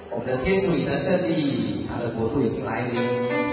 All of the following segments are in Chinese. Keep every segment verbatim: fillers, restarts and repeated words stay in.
我们的天主已经胜利，他的国度已经来临。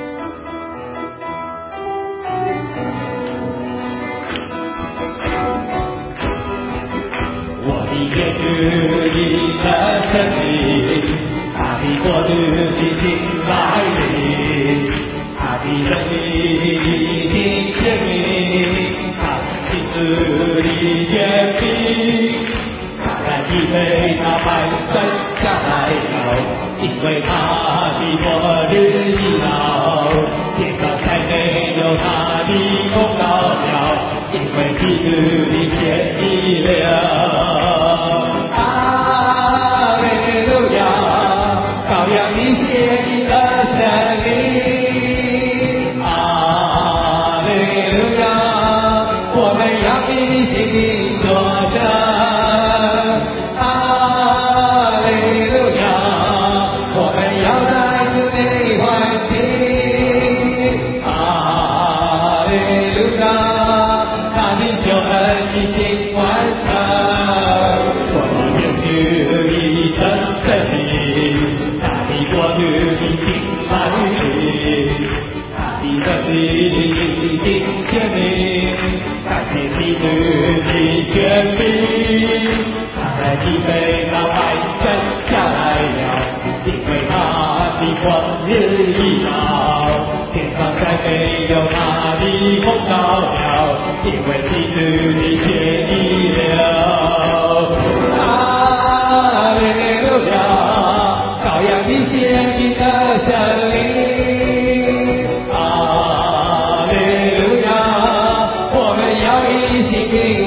我的天主已经胜利，他的国度已经来临，他的胜利已经显明，他亲自的权柄。已被那百生下来了，因为他的末日已到，天上再没有他的功劳了，因为基督的血已了。哈利路亚，羔羊的血因而胜利。哈利路亚，我们要一心作证。权柄，他在基北那百生下来了，因为他的光日已到，天上再没有他的功劳了，因为基督的血已了。哈利路亚，羔羊的血因而胜利。哈利路亚，我们要一心。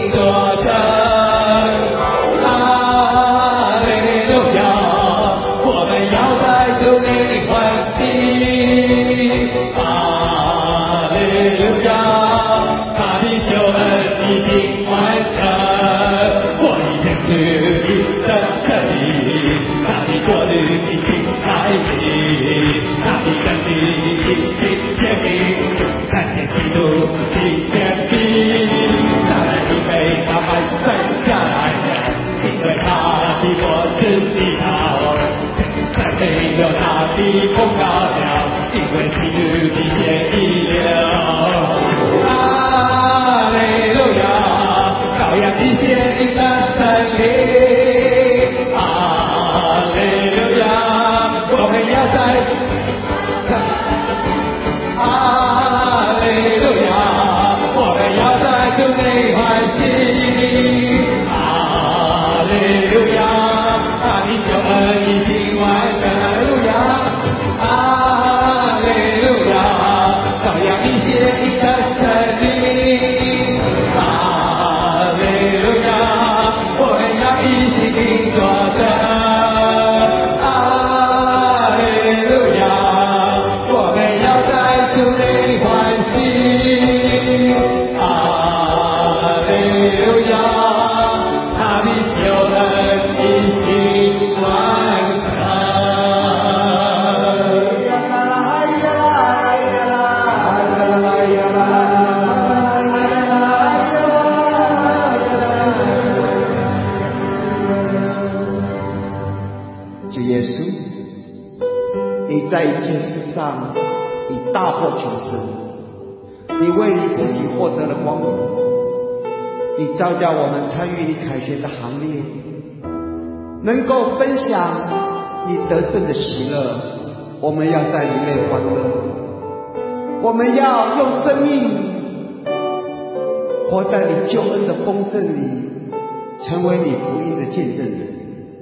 有他的功劳了，因为基督的血已了。哈利路亚，羔羊的血因而胜利。哈利路亚，我们要在。哈利路亚，我们要在主内欢喜。哈利路亚，他的救恩已经完成。 在一件事上你大获全胜，你为你自己获得了光荣，你召叫我们参与你凯旋的行列，能够分享你得胜的喜乐，我们要在里面欢乐，我们要用生命活在你救恩的丰盛里，成为你福音的见证人。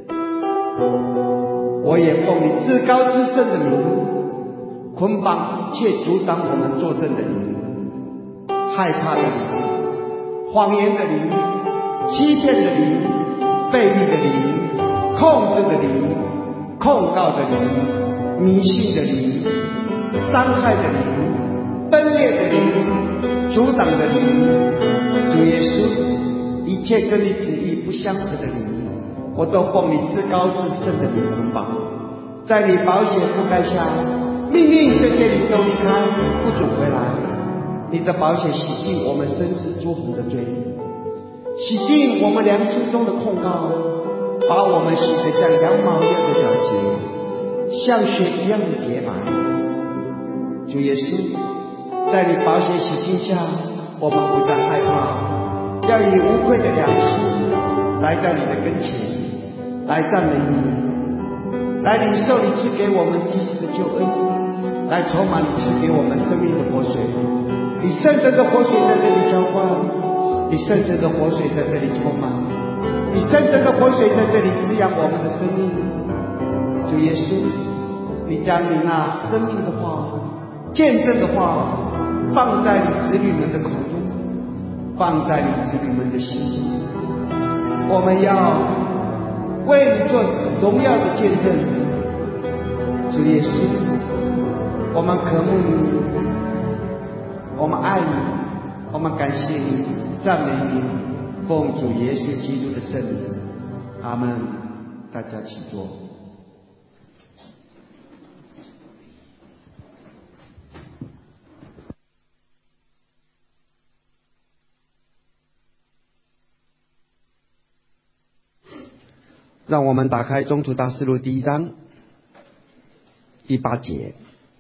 我也奉你至高至圣的名，捆绑一切阻挡我们作证的灵，害怕的灵，谎言的灵，欺骗的灵，悖逆的灵，控制的灵，控告的灵，迷信的灵，伤害的灵，分裂的灵，阻挡的灵。主耶稣，一切跟你旨意不相合的灵，我都奉你至高至圣的名捆绑，在你宝血覆盖下，命令这些灵都离开，不准回来。你的宝血洗净我们身世诸红的罪，洗净我们良心中的控告，把我们洗得像羊毛一样的皎洁。 像雪一样的洁白。主耶稣，在你宝血洗净下，我们不再害怕，要以无愧的良心来到你的跟前，来赞美你，来领受你赐给我们及时的救恩，来充满你赐给我们生命的活水。你圣神的活水在这里浇灌，你圣神的活水在这里充满，你圣神的活水在这里滋养我们的生命。主耶稣，你将你那生命的话、见证的话放在你子女们的口中，放在你子女们的心中。我们要为你做荣耀的见证。主耶稣，我们渴慕你，我们爱你，我们感谢你，赞美你，奉主耶稣基督的圣名，阿们。大家请坐。让我们打开中途大事录第一章第八节。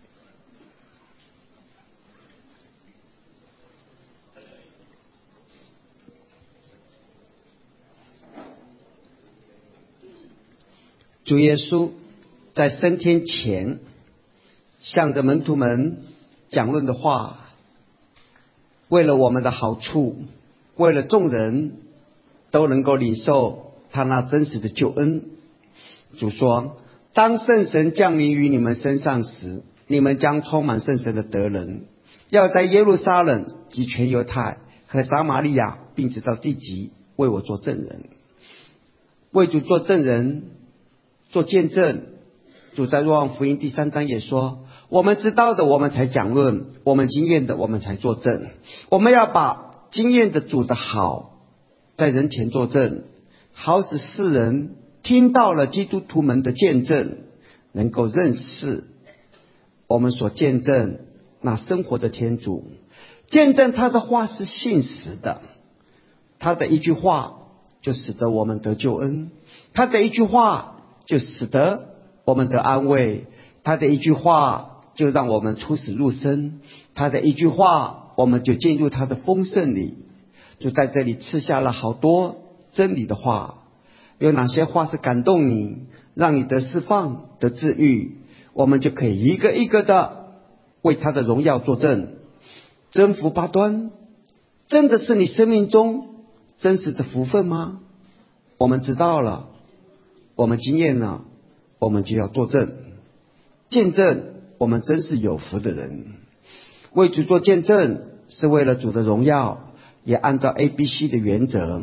主耶稣在升天前向着门徒们讲论的话，为了我们的好处，为了众人都能够领受他那真实的救恩。主说，当圣神降临于你们身上时，你们将充满圣神的德能，要在耶路撒冷及全犹太和撒玛利亚并直到地极为我做证人。为主做证人，做见证。主在若望福音第三章也说，我们知道的我们才讲论，我们经验的我们才作证。我们要把经验的主的好在人前作证，好使世人听到了基督徒们的见证，能够认识我们所见证那生活的天主，见证他的话是信实的，他的一句话就使得我们得救恩，他的一句话就使得我们得安慰，他的一句话就让我们出死入生，他的一句话我们就进入他的丰盛里。就在这里赐下了好多真理的话，有哪些话是感动你，让你得释放得治愈，我们就可以一个一个的为他的荣耀作证。真福八端真的是你生命中真实的福分吗？我们知道了，我们经验了，我们就要作证，见证我们真是有福的人。为主做见证是为了主的荣耀，也按照 A B C 的原则。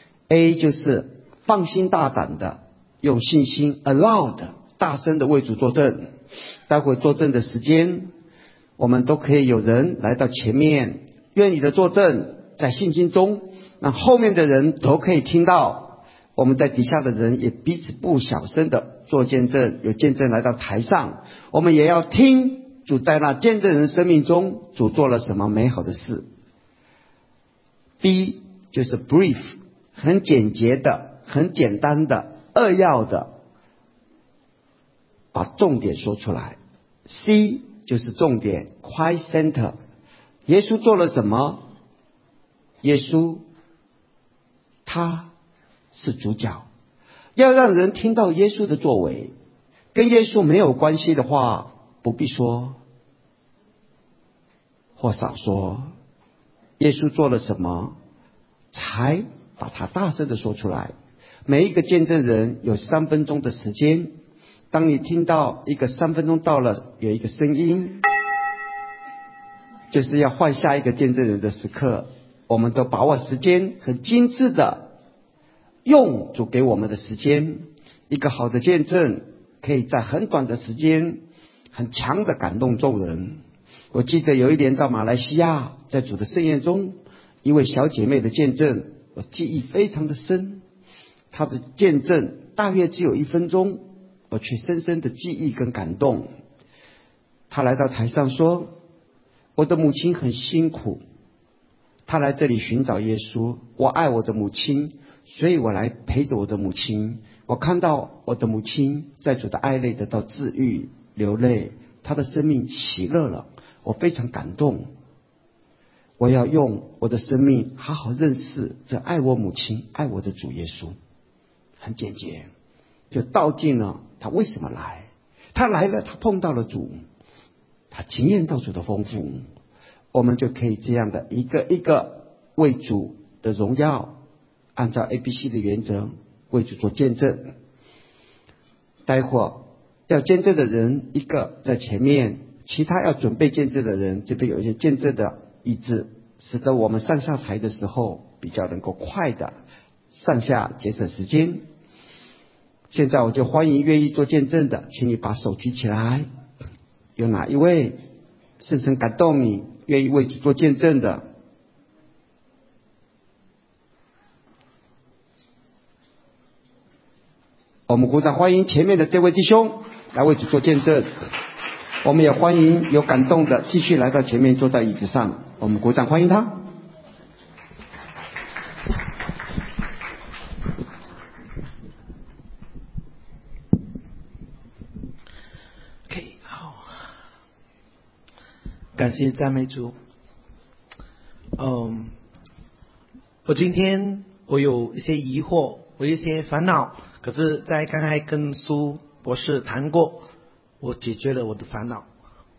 A 就是放心大胆的用信心 aloud 大声的为主作证。待会作证的时间，我们都可以有人来到前面，愿你的作证在信心中，让后面的人都可以听到。我们在底下的人也彼此不小声的做见证，有见证来到台上，我们也要听主在那见证人生命中主做了什么美好的事。 B 就是 brief 很简洁的很简单的扼要的把重点说出来。 C 就是重点 quite center 耶稣做了什么，耶稣他是主角，要让人听到耶稣的作为。跟耶稣没有关系的话不必说或少说，耶稣做了什么才把它大声的说出来。每一个见证人有三分钟的时间，当你听到一个三分钟到了，有一个声音，就是要换下一个见证人的时刻。我们都把握时间，很精致的用主给我们的时间。一个好的见证可以在很短的时间很强的感动众人。我记得有一年到马来西亚，在主的盛宴中，一位小姐妹的见证我记忆非常的深。她的见证大约只有一分钟，我却深深的记忆跟感动。她来到台上说，我的母亲很辛苦，她来这里寻找耶稣，我爱我的母亲， 所以我来陪着我的母亲。我看到我的母亲在主的爱内得到治愈，流泪，她的生命喜乐了，我非常感动。我要用我的生命好好认识这爱我母亲、爱我的主耶稣。很简洁，就道尽了他为什么来。他来了，他碰到了主，他经验到主的丰富，我们就可以这样的一个一个为主的荣耀，按照 A B C 的原则为主做见证。待会儿要见证的人一个在前面，其他要准备见证的人这边有一些见证的意志，使得我们上下台的时候比较能够快的上下节省时间。现在我就欢迎愿意做见证的，请你把手举起来。有哪一位深深感动你，愿意为主做见证的？我们鼓掌欢迎前面的这位弟兄来为主做见证。我们也欢迎有感动的继续来到前面坐在椅子上，我们鼓掌欢迎他。 OK， 好，感谢赞美主。嗯，我今天我有一些疑惑，我有一些烦恼，可是在刚才跟苏博士谈过，我解决了我的烦恼。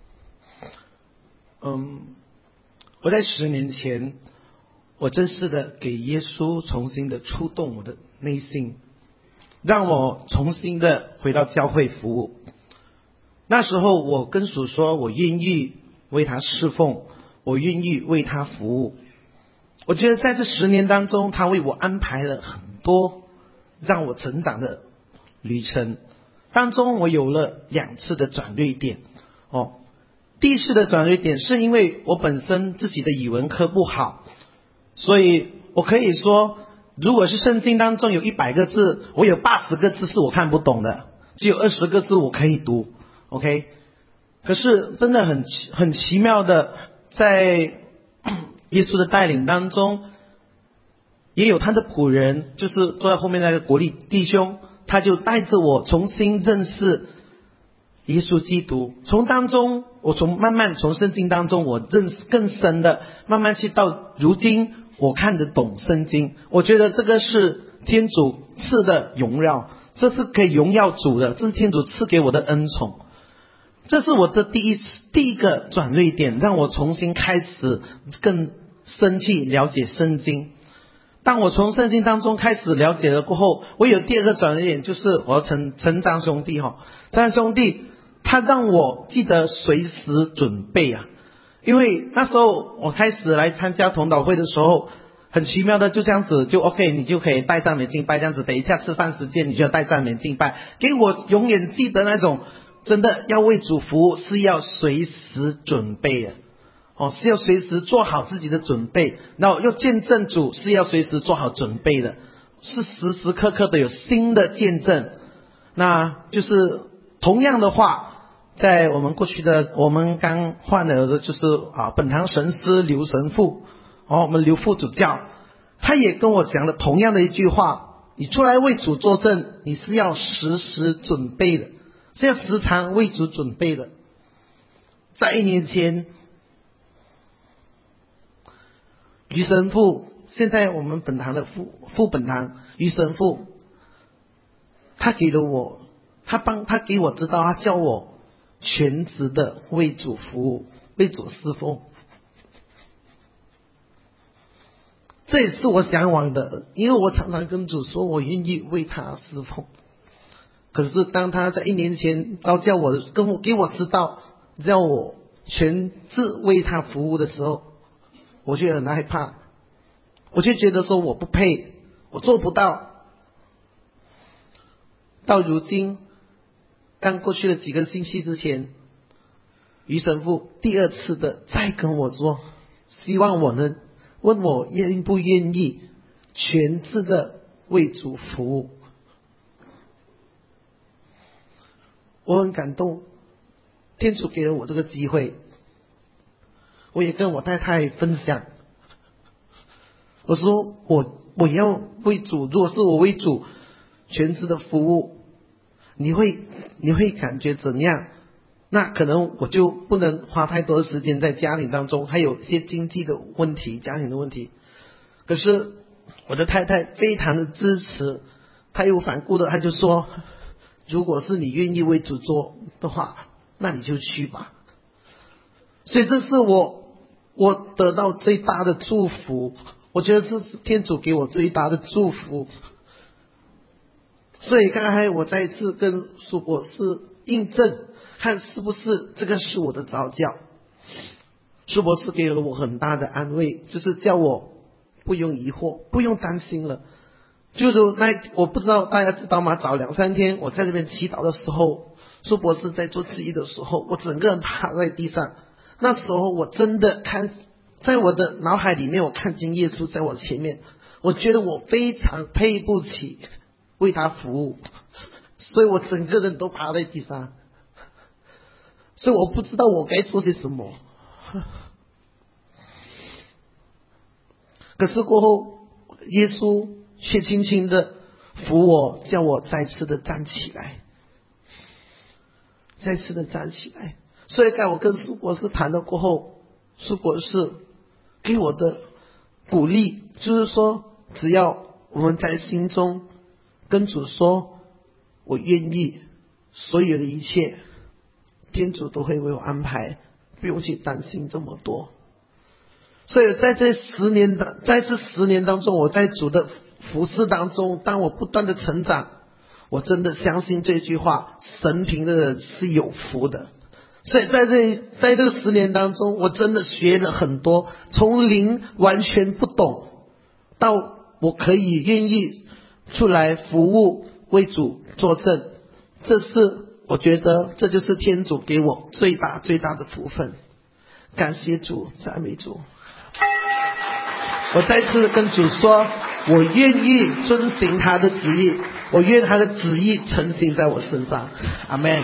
嗯，我在十年前，我正式的给耶稣重新的触动我的内心，让我重新的回到教会服务。那时候我跟主说，我愿意为他侍奉，我愿意为他服务。我觉得在这十年当中，他为我安排了很多让我成长的旅程。当中我有了两次的转捩点。哦，第一次的转捩点是因为我本身自己的语文科不好，所以我可以说，如果是圣经当中有一百个字，我有八十个字是我看不懂的，只有二十个字我可以读。OK， 可是真的很很奇妙的，在耶稣的带领当中，也有他的仆人，就是坐在后面那个国立弟兄，他就带着我重新认识耶稣基督。从当中，我从慢慢从圣经当中，我认识更深的，慢慢去到如今，我看得懂圣经。我觉得这个是天主赐的荣耀，这是可以荣耀主的，这是天主赐给我的恩宠。这是我的第一次第一个转捩点，让我重新开始更深去了解圣经。当我从圣经当中开始了解了过后，我有第二个转捩点，就是我陈陈张兄弟哈，张兄弟他让我记得随时准备啊，因为那时候我开始来参加同祷会的时候，很奇妙的就这样子就 OK， 你就可以带赞美敬拜这样子，等一下吃饭时间你就要带赞美敬拜，给我永远记得那种真的要为主服务是要随时准备的。哦，是要随时做好自己的准备，然后要见证主是要随时做好准备的，是时时刻刻的有新的见证。那就是同样的话，在我们过去的我们刚换的就是啊本堂神师刘神父，哦我们刘副主教，他也跟我讲了同样的一句话，你出来为主作证，你是要时时准备的，是要时常为主准备的。在一年前，于神父，现在我们本堂的副副本堂于神父，他给了我，他帮他给我知道，他叫我全职的为主服务，为主侍奉。这也是我向往的，因为我常常跟主说，我愿意为他侍奉。可是当他在一年前召叫我，跟我给我知道，叫我全职为他服务的时候，我就很害怕，我就觉得说我不配，我做不到。到如今，刚过去了几个星期之前，于神父第二次的再跟我说，希望我能问我愿不愿意全职的为主服务。我很感动，天主给了我这个机会，我也跟我太太分享， 我说我我要为主，如果是我为主全职的服务，你会你会感觉怎样？那可能我就不能花太多的时间在家庭当中，还有一些经济的问题、家庭的问题。可是我的太太非常的支持，她有反顾的，她就说，如果是你愿意为主做的话，那你就去吧。所以这是我我得到最大的祝福，我觉得是天主给我最大的祝福。所以刚才我再一次跟苏博士印证，看是不是这个是我的召教。苏博士给了我很大的安慰，就是叫我不用疑惑，不用担心了。就是那我不知道大家知道吗？早两三天我在这边祈祷的时候，苏博士在做质疑的时候，我整个人趴在地上。那时候我真的看，在我的脑海里面，我看见耶稣在我前面，我觉得我非常配不起为他服务，所以我整个人都趴在地上，所以我不知道我该做些什么。可是过后，耶稣却轻轻的扶我，叫我再次的站起来，再次的站起来。所以在我跟苏博士谈了过后，苏博士给我的鼓励就是说，只要我们在心中跟主说我愿意，所有的一切天主都会为我安排，不用去担心这么多。所以在这十年的在这十年当中，我在主的服事当中，当我不断的成长，我真的相信这句话，神凭的人是有福的。所以在这在这个十年当中，我真的学了很多，从零完全不懂，到我可以愿意出来服务，为主作证。这是我觉得这就是天主给我最大最大的福分。感谢主，赞美主。我再次跟主说，我愿意遵行他的旨意，我愿他的旨意成行在我身上。阿们。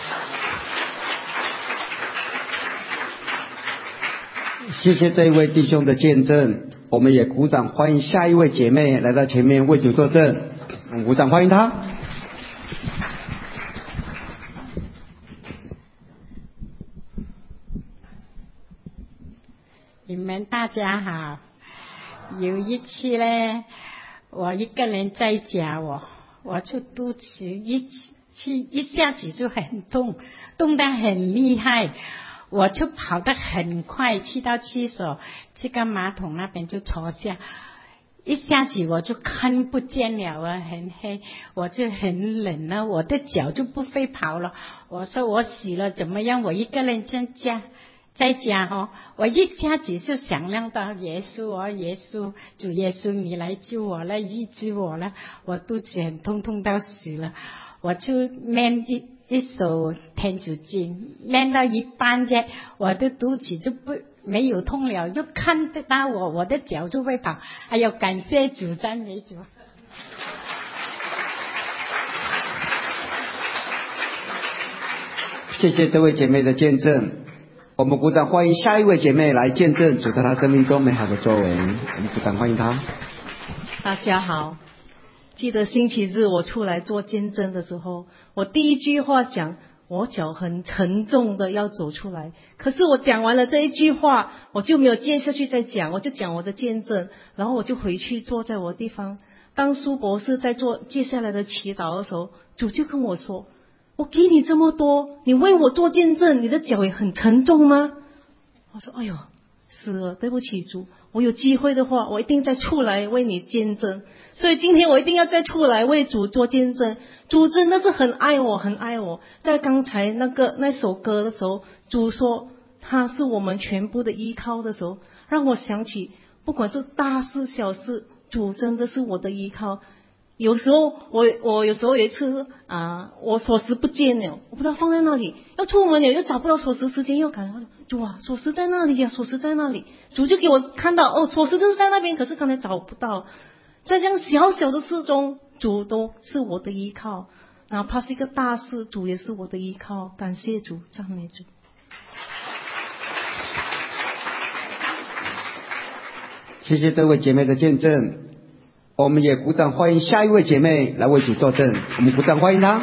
谢谢这一位弟兄的见证，我们也鼓掌欢迎下一位姐妹来到前面为主作证，嗯，鼓掌欢迎她。 你们大家好。有一次呢，我一个人在家，我我就肚子一去一下子就很痛，痛得很厉害。我就跑得很快，去到厕所这个马桶那边就坐下，一下子我就看不见了啊，很黑，我就很冷了，我的脚就不会跑了。我说我死了怎么样？我一个人在家，在家哦，我一下子就想亮到耶稣哦，耶稣，主耶稣，你来救我了，医治我了，我肚子很痛，痛到死了，我就念一。一手天主经练到一半啫，我的肚子就不没有痛了，就看得到我，我的脚就会跑。哎呦，感谢主，赞美主。 谢谢这位姐妹的见证，我们鼓掌欢迎下一位姐妹来见证主在她生命中美好的作为。我们鼓掌欢迎她。 大家好。记得星期日我出来做见证的时候，我第一句话讲我脚很沉重的要走出来，可是我讲完了这一句话，我就没有接下去再讲，我就讲我的见证，然后我就回去坐在我的地方。当苏博士在做接下来的祈祷的时候，主就跟我说，我给你这么多，你为我做见证，你的脚也很沉重吗？我说哎呦，是了，对不起主，我有机会的话我一定再出来为你见证，所以今天我一定要再出来为主做见证。主真的是很爱我，很爱我。在刚才那个那首歌的时候，主说他是我们全部的依靠的时候，让我想起不管是大事小事，主真的是我的依靠。有时候我我有时候有一次啊、呃，我锁匙不见了，我不知道放在那里，要出门了又找不到锁匙，时间又赶了，主啊，锁匙在那里呀、啊，锁匙在那里。主就给我看到哦，锁匙就是在那边，可是刚才找不到。在这样小小的事中，主都是我的依靠，哪怕是一个大事，主也是我的依靠。感谢主，赞美主。 谢谢这位姐妹的见证，我们也鼓掌欢迎下一位姐妹来为主作证，我们鼓掌欢迎她。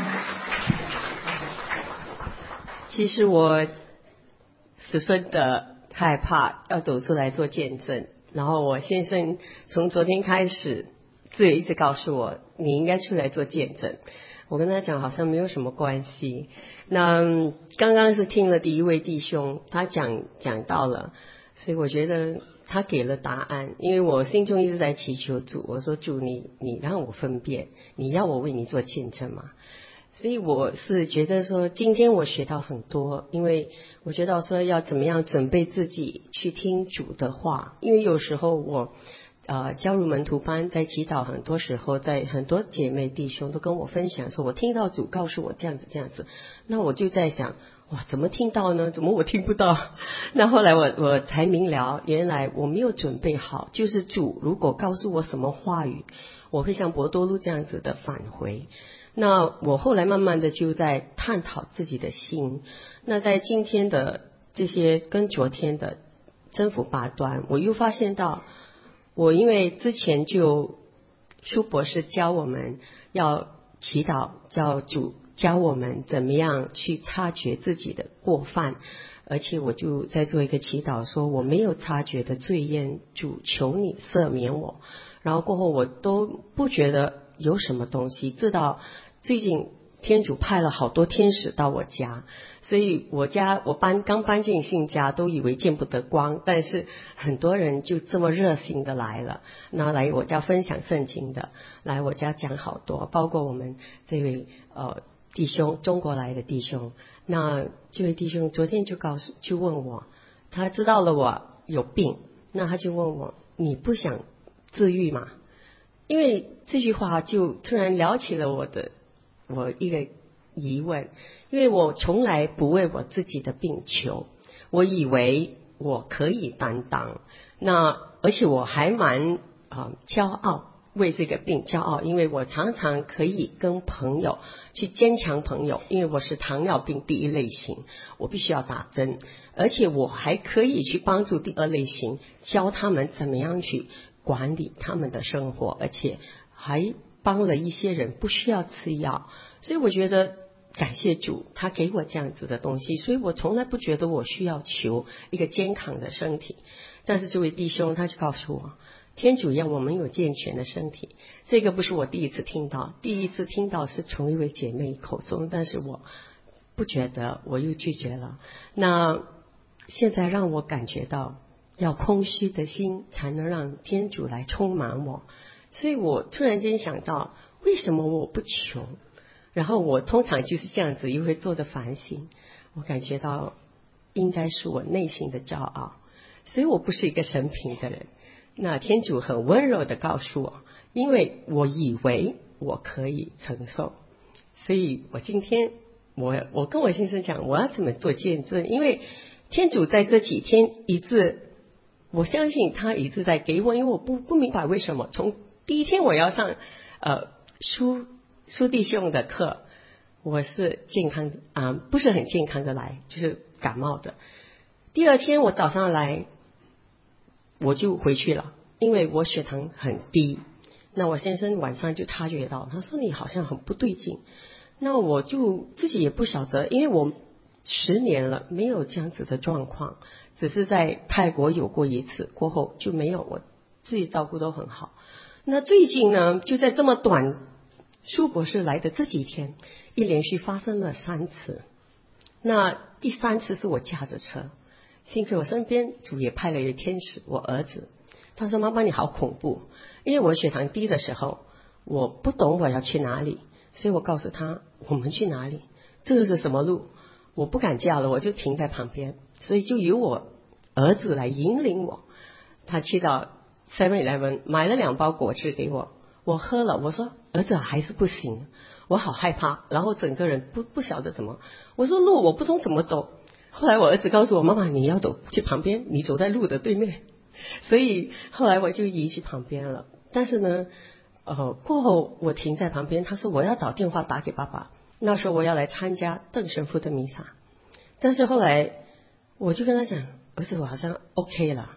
其实我十分的害怕要走出来做见证，然后我先生从昨天开始自己一直告诉我你应该出来做见证，我跟他讲好像没有什么关系。那刚刚是听了第一位弟兄他讲讲到了，所以我觉得他给了答案，因为我心中一直在祈求主，我说主你你让我分辨，你要我为你做见证吗？所以我是觉得说今天我学到很多，因为我觉得说要怎么样准备自己去听主的话，因为有时候我呃加入门徒班在祈祷，很多时候在很多姐妹弟兄都跟我分享说我听到主告诉我这样子这样子，那我就在想哇怎么听到呢，怎么我听不到？那后来我我才明了，原来我没有准备好，就是主如果告诉我什么话语，我会像伯多禄这样子的返回。那我后来慢慢的就在探讨自己的心，那在今天的这些跟昨天的征服八端，我又发现到我因为之前就苏博士教我们要祈祷，叫主教我们怎么样去察觉自己的过犯，而且我就在做一个祈祷说我没有察觉的罪孽，主求你赦免我，然后过后我都不觉得有什么东西，直到最近天主派了好多天使到我家，所以我家我搬刚搬进新家都以为见不得光，但是很多人就这么热心的来了，那来我家分享圣经的，来我家讲好多，包括我们这位呃弟兄，中国来的弟兄，那这位弟兄昨天就告诉就问我，他知道了我有病，那他就问我你不想治愈吗？因为这句话就突然撩起了我的我一个疑问，因为我从来不为我自己的病求，我以为我可以担当，那而且我还蛮啊、呃、骄傲，为这个病骄傲，因为我常常可以跟朋友去坚强朋友，因为我是糖尿病第一类型，我必须要打针，而且我还可以去帮助第二类型，教他们怎么样去管理他们的生活，而且还帮了一些人不需要吃药，所以我觉得感谢主他给我这样子的东西，所以我从来不觉得我需要求一个健康的身体，但是这位弟兄他就告诉我天主要我们有健全的身体，这个不是我第一次听到，第一次听到是从一位姐妹口中，但是我不觉得，我又拒绝了。那现在让我感觉到要空虚的心才能让天主来充满我，所以我突然间想到为什么我不求，然后我通常就是这样子又会做的反省，我感觉到应该是我内心的骄傲，所以我不是一个神平的人。那天主很温柔的告诉我，因为我以为我可以承受，所以我今天我我跟我先生讲我要怎么做见证，因为天主在这几天一直，我相信他一直在给我，因为我不不明白为什么从第一天我要上呃苏苏弟兄的课，我是健康啊、呃、不是很健康的来，就是感冒的，第二天我早上来我就回去了，因为我血糖很低，那我先生晚上就察觉到，他说你好像很不对劲，那我就自己也不晓得，因为我十年了没有这样子的状况，只是在泰国有过一次，过后就没有，我自己照顾都很好。那最近呢，就在这么短苏博士来的这几天，一连续发生了三次，那第三次是我驾着车，幸亏我身边主也派了一个天使，我儿子，他说妈妈你好恐怖，因为我血糖低的时候我不懂我要去哪里，所以我告诉他我们去哪里，这个是什么路，我不敢叫了，我就停在旁边，所以就由我儿子来引领我，他去到 seven eleven 买了两包果汁给我，我喝了，我说儿子还是不行，我好害怕，然后整个人不不晓得怎么，我说路我不懂怎么走，后来我儿子告诉我妈妈你要走去旁边，你走在路的对面，所以后来我就移去旁边了，但是呢呃过后我停在旁边，他说我要找电话打给爸爸，那时候我要来参加邓神父的弥撒，但是后来我就跟他讲儿子我好像 OK 了，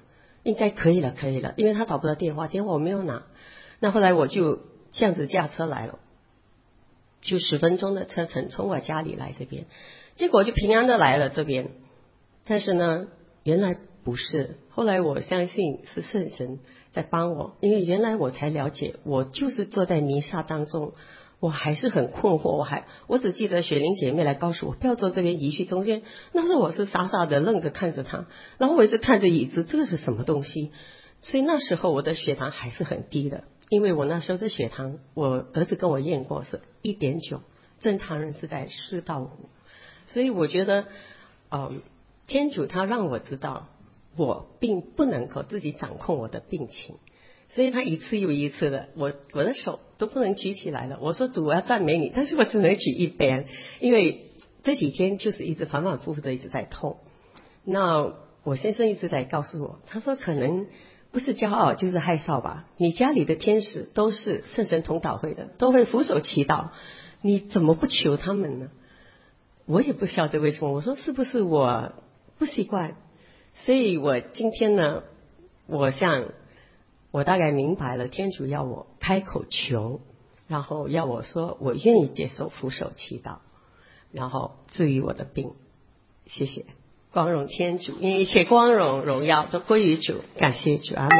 应该可以了，可以了，因为他找不到电话，电话我没有拿。那后来我就这样子驾车来了，就十分钟的车程从我家里来这边，结果就平安的来了这边。但是呢，原来不是，后来我相信是圣神在帮我，因为原来我才了解，我就是坐在弥撒当中，我还是很困惑，我还我只记得雪玲姐妹来告诉我不要坐这边，移去中间。那时候我是傻傻的愣着看着她，然后我一直看着椅子，这个是什么东西？所以那时候我的血糖还是很低的，因为我那时候的血糖，我儿子跟我验过是 一点九， 正常人是在四到五。所以我觉得嗯，天主他让我知道我并不能够自己掌控我的病情，所以他一次又一次的，我我的手都不能举起来了。我说主，我要赞美你，但是我只能举一边，因为这几天就是一直反反复复的一直在痛。那我先生一直在告诉我，他说可能不是骄傲就是害臊吧，你家里的天使都是圣神同祷会的，都会俯首祈祷，你怎么不求他们呢？我也不晓得为什么，我说是不是我不习惯。所以我今天呢，我想我大概明白了，天主要我开口求，然后要我说我愿意接受俯首祈祷，然后治愈我的病。谢谢，光荣天主，因为一切光荣荣耀都归于主，感谢主，阿们。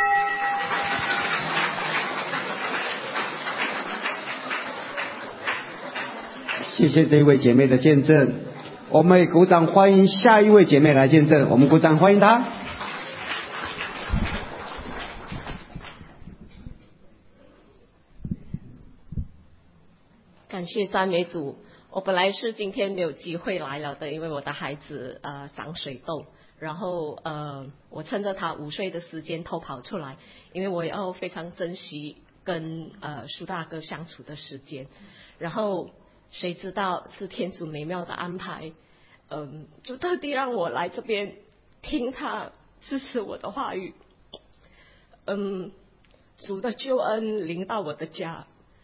谢谢这位姐妹的见证，我们也鼓掌欢迎下一位姐妹来见证，我们鼓掌欢迎她。 感谢赞美主，我本来是今天没有机会来了的，因为我的孩子呃长水痘，然后呃我趁着他午睡的时间偷跑出来，因为我要非常珍惜跟呃苏大哥相处的时间，然后谁知道是天主美妙的安排，嗯、呃，就特地让我来这边听他支持我的话语，嗯，主的救恩临到我的家，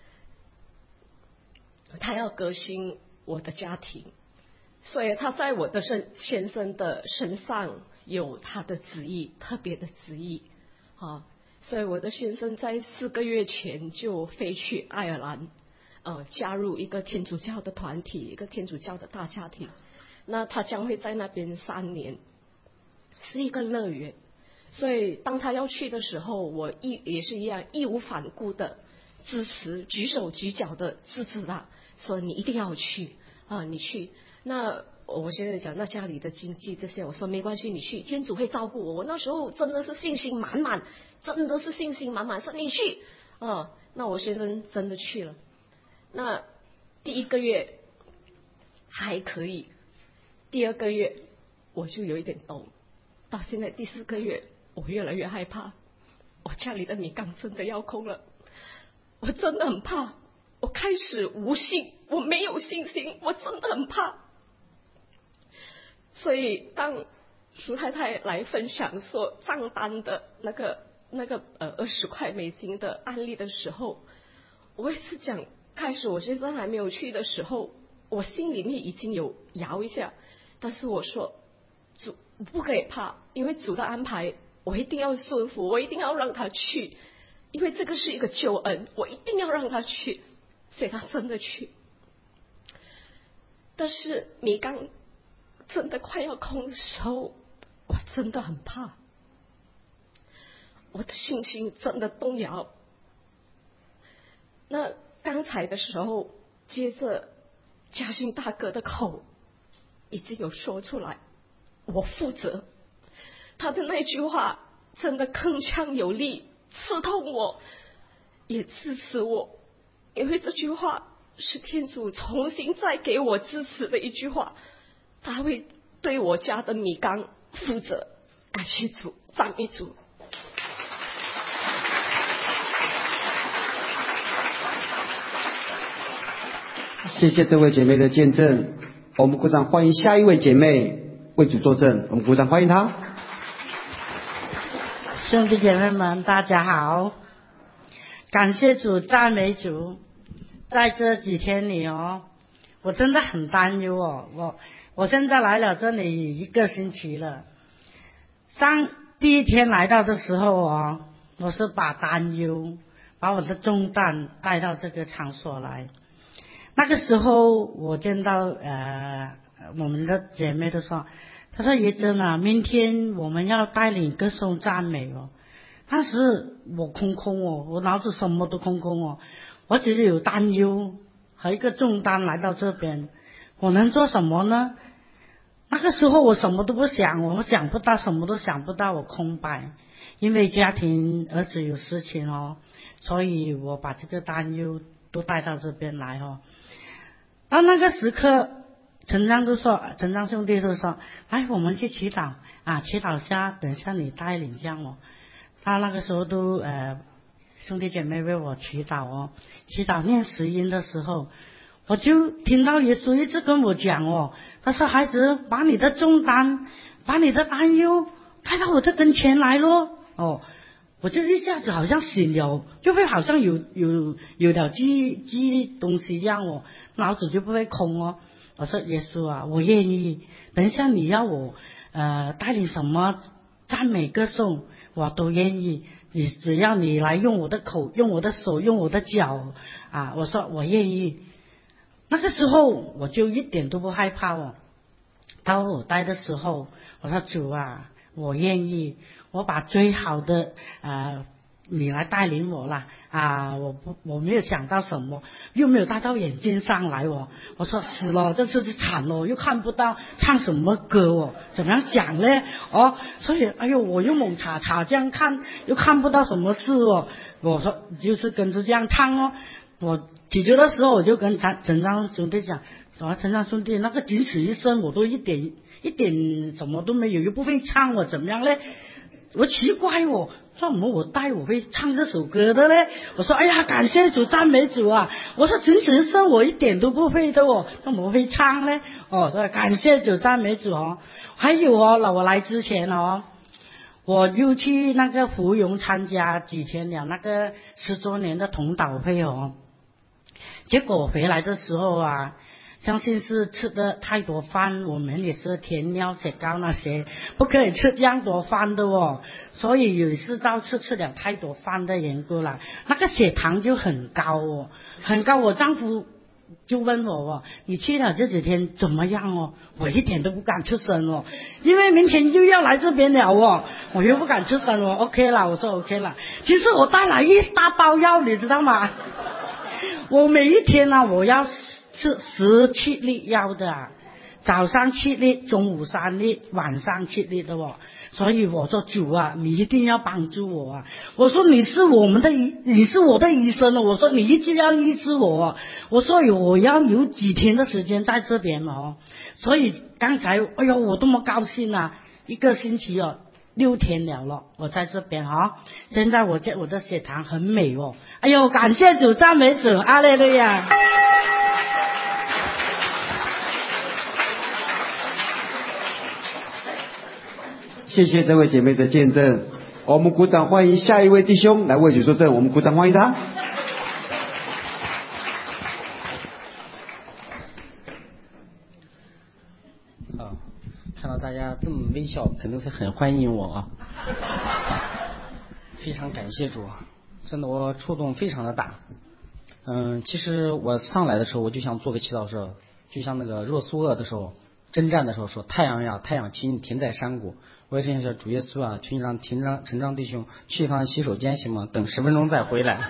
他要革新我的家庭，所以他在我的身先生的身上有他的旨意，特别的旨意啊，所以我的先生在四个月前就飞去爱尔兰，呃，加入一个天主教的团体，一个天主教的大家庭。那他将会在那边三年，是一个乐园。所以当他要去的时候，我义也是一样义无反顾的支持，举手举脚的支持他，说你一定要去啊，你去。那我现在讲那家里的经济这些，我说没关系，你去，天主会照顾我。我那时候真的是信心满满，真的是信心满满，说你去啊。那我先生真的去了。那第一个月还可以，第二个月我就有一点抖，到现在第四个月我越来越害怕，我家里的米缸真的要空了，我真的很怕，我开始无信，我没有信心，我真的很怕。所以当苏太太来分享说账单的那个那个呃二十块美金的案例的时候，我也是讲，开始我先生还没有去的时候，我心里面已经有摇一下，但是我说主不可以怕，因为主的安排我一定要顺服，我一定要让他去，因为这个是一个救恩，我一定要让他去，所以他真的去。但是米缸真的快要空的时候，我真的很怕，我的信心真的动摇。那刚才的时候，接着嘉勋大哥的口已经有说出来，我负责。他的那句话真的铿锵有力，刺痛我，也支持我，因为这句话是天主重新再给我支持的一句话，他会对我家的米缸负责。感谢主，赞美主。 谢谢这位姐妹的见证，我们鼓掌欢迎下一位姐妹为主作证，我们鼓掌欢迎她。 兄弟姐妹们大家好，感谢主，赞美主。在这几天里哦，我真的很担忧哦，我我现在来了这里一个星期了，上第一天来到的时候哦，我是把担忧把我的重担带到这个场所来。那个时候我见到呃我们的姐妹都说，她说叶珍啊，明天我们要带领歌颂赞美哦。当时我空空哦，我脑子什么都空空哦，我只是有担忧和一个重担来到这边，我能做什么呢？那个时候我什么都不想，我想不到，什么都想不到，我空白。因为家庭儿子有事情哦，所以我把这个担忧都带到这边来哦。到那个时刻，陈章就说，陈章兄弟就说，来我们去祈祷啊，祈祷下，等一下你带领这样哦。他那个时候都呃兄弟姐妹为我祈祷哦，祈祷念十音的时候，我就听到耶稣一直跟我讲哦，他说孩子，把你的重担把你的担忧带到我的跟前来咯。哦，我就一下子好像醒了，就会好像有有有了记记东西一样哦，脑子就不会空哦。我说耶稣啊，我愿意，等一下你要我呃带领什么赞美歌颂我都愿意，你只要你来用我的口，用我的手，用我的脚啊，我说我愿意。那个时候我就一点都不害怕哦。当我带的时候，我说主啊，我愿意，我把最好的呃你来带领我啦啊！我不我没有想到什么，又没有带到眼睛上来哦。我说死了，这次就惨了，又看不到唱什么歌哦，怎么样讲呢？哦，所以哎呦，我又猛查查这样看，又看不到什么字哦。我说就是跟着这样唱哦。我祈求的时候，我就跟陈陈章兄弟讲，说陈章兄弟那个仅此一生，我都一点一点什么都没有，又不会唱，我怎么样呢？我奇怪哦，说怎么我带我会唱这首歌的嘞？我说哎呀，感谢主，赞美主啊！我说仅此一生我一点都不会的哦，怎么会唱呢？哦，说感谢主，赞美主哦。还有哦，那我来之前哦，我又去那个芙蓉参加几天了那个十周年的同祷会哦。结果我回来的时候啊，相信是吃的太多饭，我们也是甜尿血糕那些不可以吃这样多饭的哦，所以有时到吃吃了太多饭的缘故了，那个血糖就很高哦，很高。我丈夫就问我哦，你去了这几天怎么样哦？我一点都不敢出声哦，因为明天又要来这边了哦，我又不敢出声哦。OK 了，我说 OK 了。其实我带来一大包药，你知道吗？我每一天啊，我要吃十七粒药的啊，早上七粒，中午三粒，晚上七粒的哦。所以我说主啊，你一定要帮助我啊！我说你是我们的医，你是我的医生了。我说你一定要医治我啊！我说我要有几天的时间在这边哦。所以刚才哎呦，我多么高兴啊！一个星期哦。六天了了，我在这边哈、哦，现在我这我的血糖很美哦，哎呦，感谢主，赞美主，阿利路亚。 谢谢这位姐妹的见证，我们鼓掌欢迎下一位弟兄来为主作证，我们鼓掌欢迎他。 看到大家这么微笑，肯定是很欢迎我啊！非常感谢主，真的我触动非常的大。嗯，其实我上来的时候，我就想做个祈祷者，就像那个若苏厄的时候，征战的时候说：“太阳呀，太阳，请你停在山谷。”我也是想说主耶稣啊，请你让陈章陈章弟兄去一趟洗手间行吗？等十分钟再回来。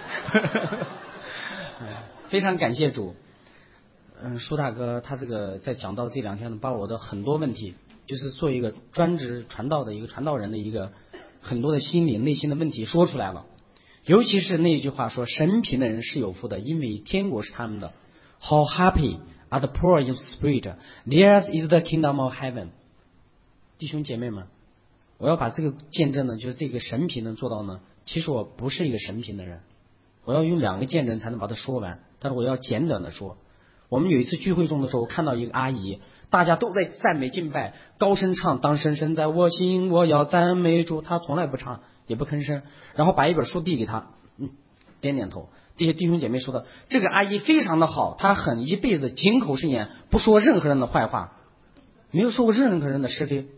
非常感谢主。嗯，舒大哥他这个在讲到这两天呢，把我的很多问题。就是做一个专职传道的一个传道人的一个很多的心理内心的问题说出来了，尤其是那句话说神贫的人是有福的，因为天国是他们的。 How happy are the poor in spirit, theirs is the kingdom of heaven。 弟兄姐妹们，我要把这个见证呢，就是这个神贫呢做到呢，其实我不是一个神贫的人，我要用两个见证才能把它说完，但是我要简短的说。我们有一次聚会中的时候，看到一个阿姨，大家都在赞美敬拜，高声唱当深深在我心，我要赞美主，她从来不唱也不吭声，然后把一本书递给她，嗯，点点头。这些弟兄姐妹说的，这个阿姨非常的好，她很一辈子井口是言，不说任何人的坏话，没有说过任何人的是非。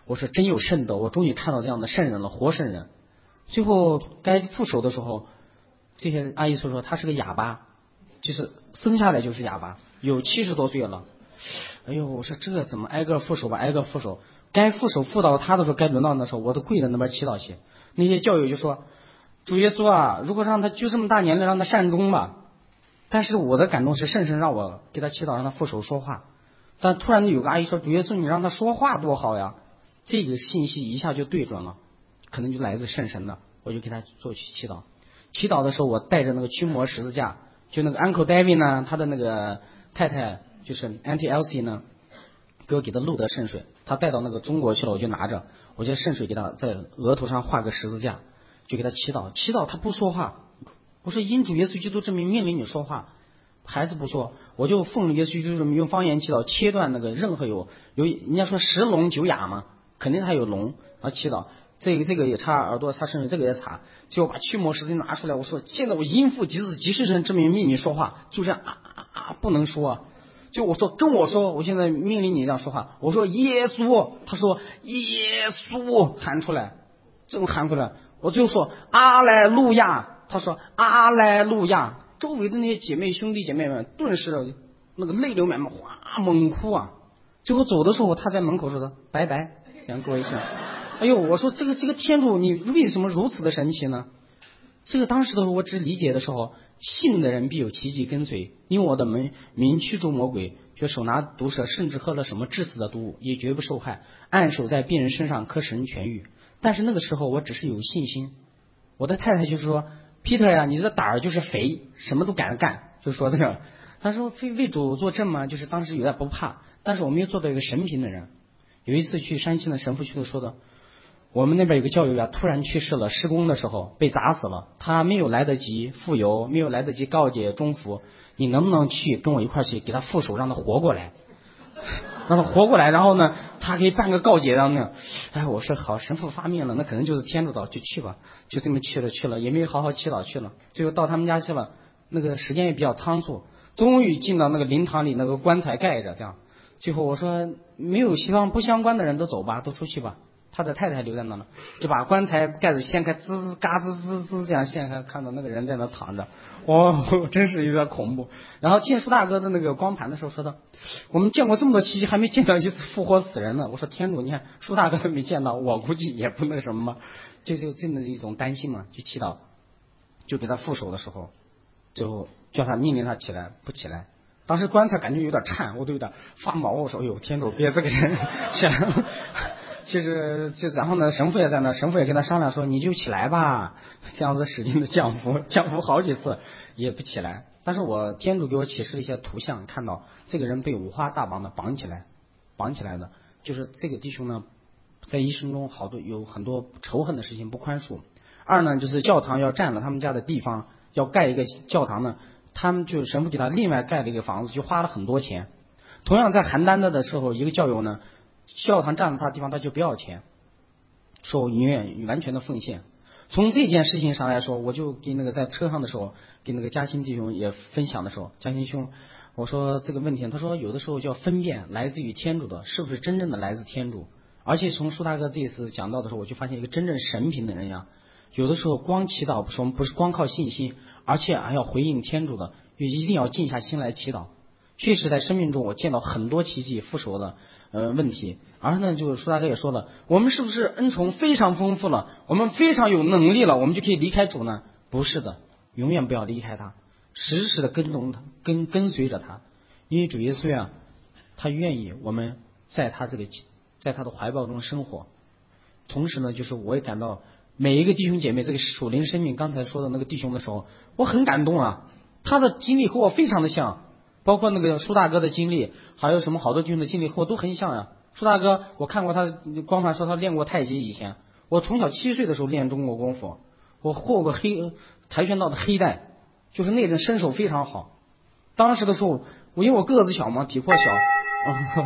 我说真有圣德，我终于看到这样的圣人了，活圣人。最后该复手的时候，这些阿姨说说他是个哑巴，就是生下来就是哑巴，有七十多岁了。哎呦，我说这怎么挨个复手吧，挨个复手，该复手复到他的时候，该轮到那时候，我都跪在那边祈祷去。那些教友就说，主耶稣啊，如果让他就这么大年龄让他善终吧。但是我的感动是圣神让我给他祈祷，让他复手说话。但突然有个阿姨说，主耶稣你让他说话多好呀，这个信息一下就对准了，可能就来自圣神的，我就给他做去祈祷。祈祷的时候我带着那个驱魔十字架，就那个 Uncle David 呢，他的那个太太就是 Auntie Elsie 呢，给我给他录的圣水，他带到那个中国去了，我就拿着，我就圣水给他在额头上画个十字架，就给他祈祷。祈祷他不说话，我说因主耶稣基督之名命令你说话，孩子不说，我就奉耶稣基督之名用方言祈祷，切断那个任何有有人家说十聋九哑嘛，肯定他有聋啊，祈祷这个这个也插耳朵插圣水，这个也插，就把驱魔十字拿出来，我说现在我因父及子及圣神之名命令你说话，就这样啊啊啊不能说啊。就我说跟我说，我现在命令你这样说话。我说耶稣，他说耶稣喊出来，这么喊出来。我就说阿莱路亚，他说阿莱路亚。周围的那些姐妹兄弟姐妹们顿时那个泪流满面，哗猛哭啊。最后走的时候，他在门口说的拜拜，两个一声。哎呦，我说这个这个天主，你为什么如此的神奇呢？这个当时的时候，我只理解的时候，信的人必有奇迹跟随，因为我的门名驱逐魔鬼，却手拿毒蛇，甚至喝了什么致死的毒物，也绝不受害，按手在病人身上可使人痊愈。但是那个时候我只是有信心。我的太太就是说 Peter 呀，你的胆儿就是肥，什么都敢干，就说这个。他说为为主作证嘛，就是当时有点不怕，但是我没有做到一个神品的人。有一次去山西的神父去的说的，我们那边有个教友啊，突然去世了，施工的时候被砸死了，他没有来得及复油，没有来得及告解中福，你能不能去跟我一块去给他复手，让他活过来，让他活过来，然后呢他可以办个告解，让那哎，我说好，神父发命了，那可能就是天主导，就去吧，就这么去了去了，也没有好好祈祷去了，最后到他们家去了，那个时间也比较仓促，终于进到那个灵堂里，那个棺材盖着，这样最后我说没有希望不相关的人都走吧，都出去吧，他的太太留在那了，就把棺材盖子掀开，滋嘎吱吱吱这样掀开，看到那个人在那躺着，哇，真是有点恐怖。然后见苏大哥的那个光盘的时候说的，我们见过这么多奇迹，还没见到一次复活死人呢。我说天主，你看苏大哥都没见到，我估计也不那什么，这就这么一种担心嘛，就祈祷，就给他复手的时候，最后叫他命令他起来，不起来。当时棺材感觉有点颤，我都有点发毛。我说：“哎呦，天主，别这个人起来。”其实就然后呢，神父也在那，神父也跟他商量说：“你就起来吧。”这样子使劲的降服，降服好几次也不起来。但是我天主给我启示了一些图像，看到这个人被五花大绑的绑起来，绑起来的，就是这个弟兄呢，在一生中好多有很多仇恨的事情不宽恕。二呢，就是教堂要占了他们家的地方，要盖一个教堂呢。他们就神父给他另外盖了一个房子，就花了很多钱。同样在邯郸的的时候，一个教友呢，教堂占了他的地方，他就不要钱，说我宁愿完全的奉献。从这件事情上来说，我就给那个在车上的时候，给那个嘉欣弟兄也分享的时候，嘉欣兄，我说这个问题，他说有的时候就要分辨来自于天主的是不是真正的来自天主。而且从舒大哥这次讲到的时候，我就发现一个真正神品的人呀。有的时候光祈祷不是我们不是光靠信心，而且还要回应天主的，一定要静下心来祈祷。确实在生命中我见到很多奇迹复仇的呃问题。而呢就是舒大哥也说了，我们是不是恩宠非常丰富了，我们非常有能力了，我们就可以离开主呢？不是的，永远不要离开他，时时的跟踪他，跟跟随着他。因为主耶稣啊，他愿意我们在他这个在他的怀抱中生活。同时呢，就是我也感到每一个弟兄姐妹这个属灵生命，刚才说的那个弟兄的时候，我很感动啊，他的经历和我非常的像，包括那个舒大哥的经历，还有什么好多弟兄的经历和我都很像呀、啊。舒大哥我看过他光盘说他练过太极，以前我从小七岁的时候练中国功夫，我获过黑跆拳道的黑带，就是那阵身手非常好。当时的时候我因为我个子小嘛，体魄小哦，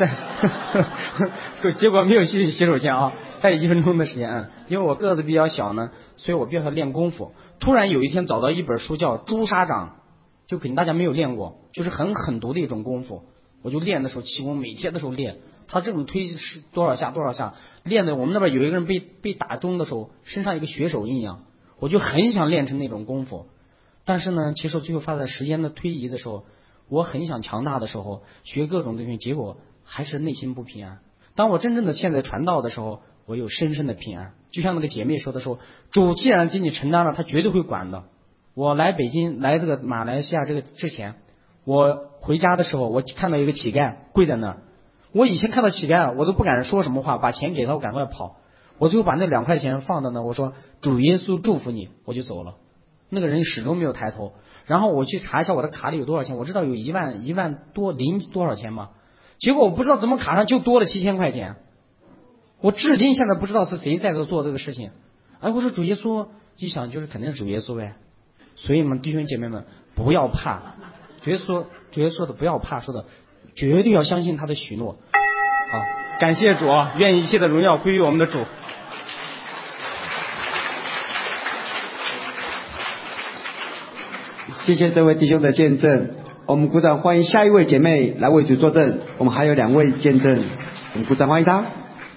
在结果没有去洗手间啊，在一分钟的时间啊，因为我个子比较小呢，所以我比较练功夫。突然有一天找到一本书叫《朱砂掌》，就肯定大家没有练过，就是很狠毒的一种功夫。我就练的时候气功，每天的时候练， 他这种推是多少下多少下，练的我们那边有一个人被被打中的时候，身上一个血手印样，我就很想练成那种功夫。但是呢，其实最后发在时间的推移的时候，我很想强大的时候，学各种东西，结果还是内心不平安。当我真正的现在传道的时候，我有深深的平安。就像那个姐妹说的时候，主既然给你承担了，他绝对会管的。我来北京来这个马来西亚这个之前，我回家的时候，我看到一个乞丐跪在那儿，我以前看到乞丐我都不敢说什么话，把钱给他我赶快跑，我就把那两块钱放到那，我说主耶稣祝福你，我就走了。那个人始终没有抬头，然后我去查一下我的卡里有多少钱，我知道有一万一万多零多少钱嘛，结果我不知道怎么卡上就多了七千块钱，我至今现在不知道是谁在这做这个事情。哎，我说主耶稣，一想就是肯定是主耶稣呗。所以们弟兄姐妹们不要怕，主耶稣主耶稣的不要怕，说的绝对要相信他的许诺。好，感谢主啊，愿一切的荣耀归于我们的主。 谢谢这位弟兄的见证，我们鼓掌欢迎下一位姐妹来为主作证。我们还有两位见证，我们鼓掌欢迎她。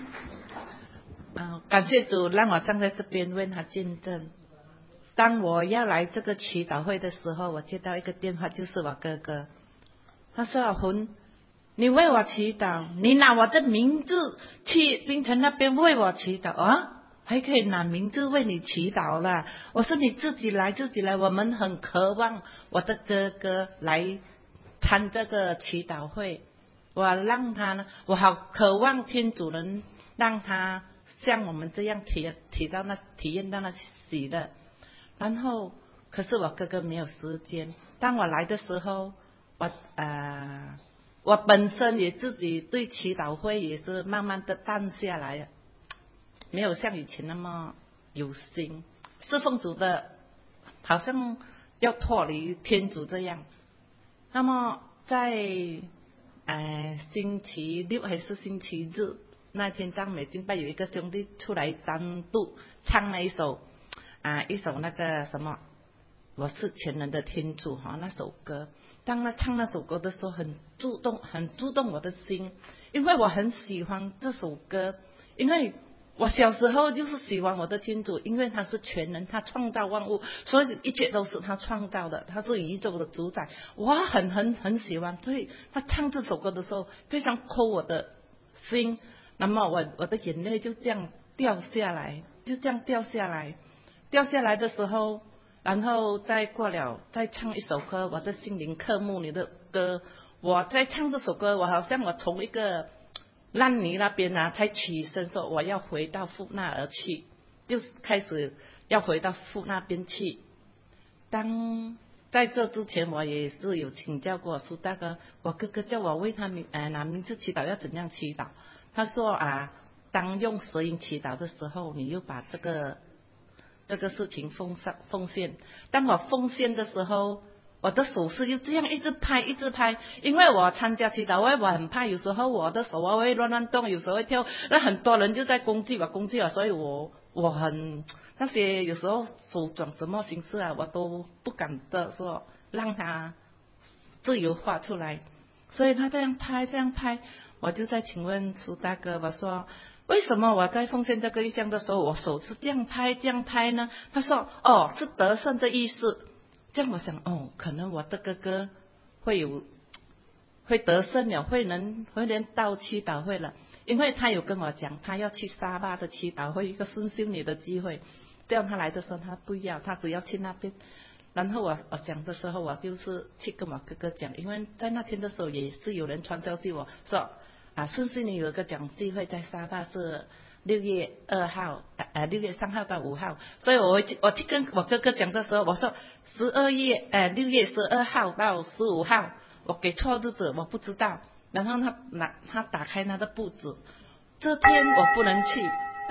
啊，感谢主让我站在这边为他见证。当我要来这个祈祷会的时候，我接到一个电话，就是我哥哥，他说：“阿魂，你为我祈祷，你拿我的名字去槟城那边为我祈祷啊，还可以拿名字为你祈祷了。”我说：“你自己来，自己来，我们很渴望我的哥哥来参这个祈祷会，我让他呢，我好渴望天主能让他像我们这样体体到那体验到那喜乐。”然后，可是我哥哥没有时间。当我来的时候，我呃，我本身也自己对祈祷会也是慢慢的淡下来，没有像以前那么有心。侍奉主的，好像要脱离天主这样。那么在呃星期六还是星期日那天，当美敬拜有一个兄弟出来单独唱那一首。啊，一首那个什么，我是全能的天主哈，那首歌，当他唱那首歌的时候，很触动，很触动我的心，因为我很喜欢这首歌，因为我小时候就是喜欢我的天主，因为他是全能，他创造万物，所以一切都是他创造的，他是宇宙的主宰，我很很很喜欢，所以他唱这首歌的时候，非常扣我的心，那么我我的眼泪就这样掉下来，就这样掉下来。掉下来的时候，然后再过了，再唱一首歌，我的心灵刻木你的歌。我在唱这首歌，我好像我从一个烂泥那边啊，才起身说我要回到父那儿去，就是开始要回到父那边去。当在这之前，我也是有请教过苏大哥，我哥哥叫我为他名呃拿名字祈祷要怎样祈祷，他说啊，当用舌音祈祷的时候，你又把这个。这个事情奉上奉献，当我奉献的时候，我的手势就这样一直拍一直拍，因为我参加祈祷会，我很怕有时候我的手啊会乱乱动，有时候会跳，那很多人就在攻击我攻击我，所以我我很那些有时候手转什么形式啊，我都不敢的说让他自由画出来，所以他这样拍这样拍，我就在请问苏大哥，我说。为什么我在奉献这个意象的时候，我手是这样拍这样拍呢？他说：“哦，是得胜的意思。”这样我想，哦，可能我的哥哥会有会得胜了，会能会能到祈祷会了，因为他有跟我讲，他要去沙巴的祈祷会，一个孙修女的机会。这样他来的时候，他不要，他只要去那边。然后我我想的时候，我就是去跟我哥哥讲，因为在那天的时候也是有人传消息我说。啊，顺顺利有一个讲聚会在沙巴是六月二号，呃六月三号到五号，所以我我去跟我哥哥讲的时候，我说十二月呃六月十二号到十五号，我给错日子我不知道，然后他拿他打开他的簿子，这天我不能去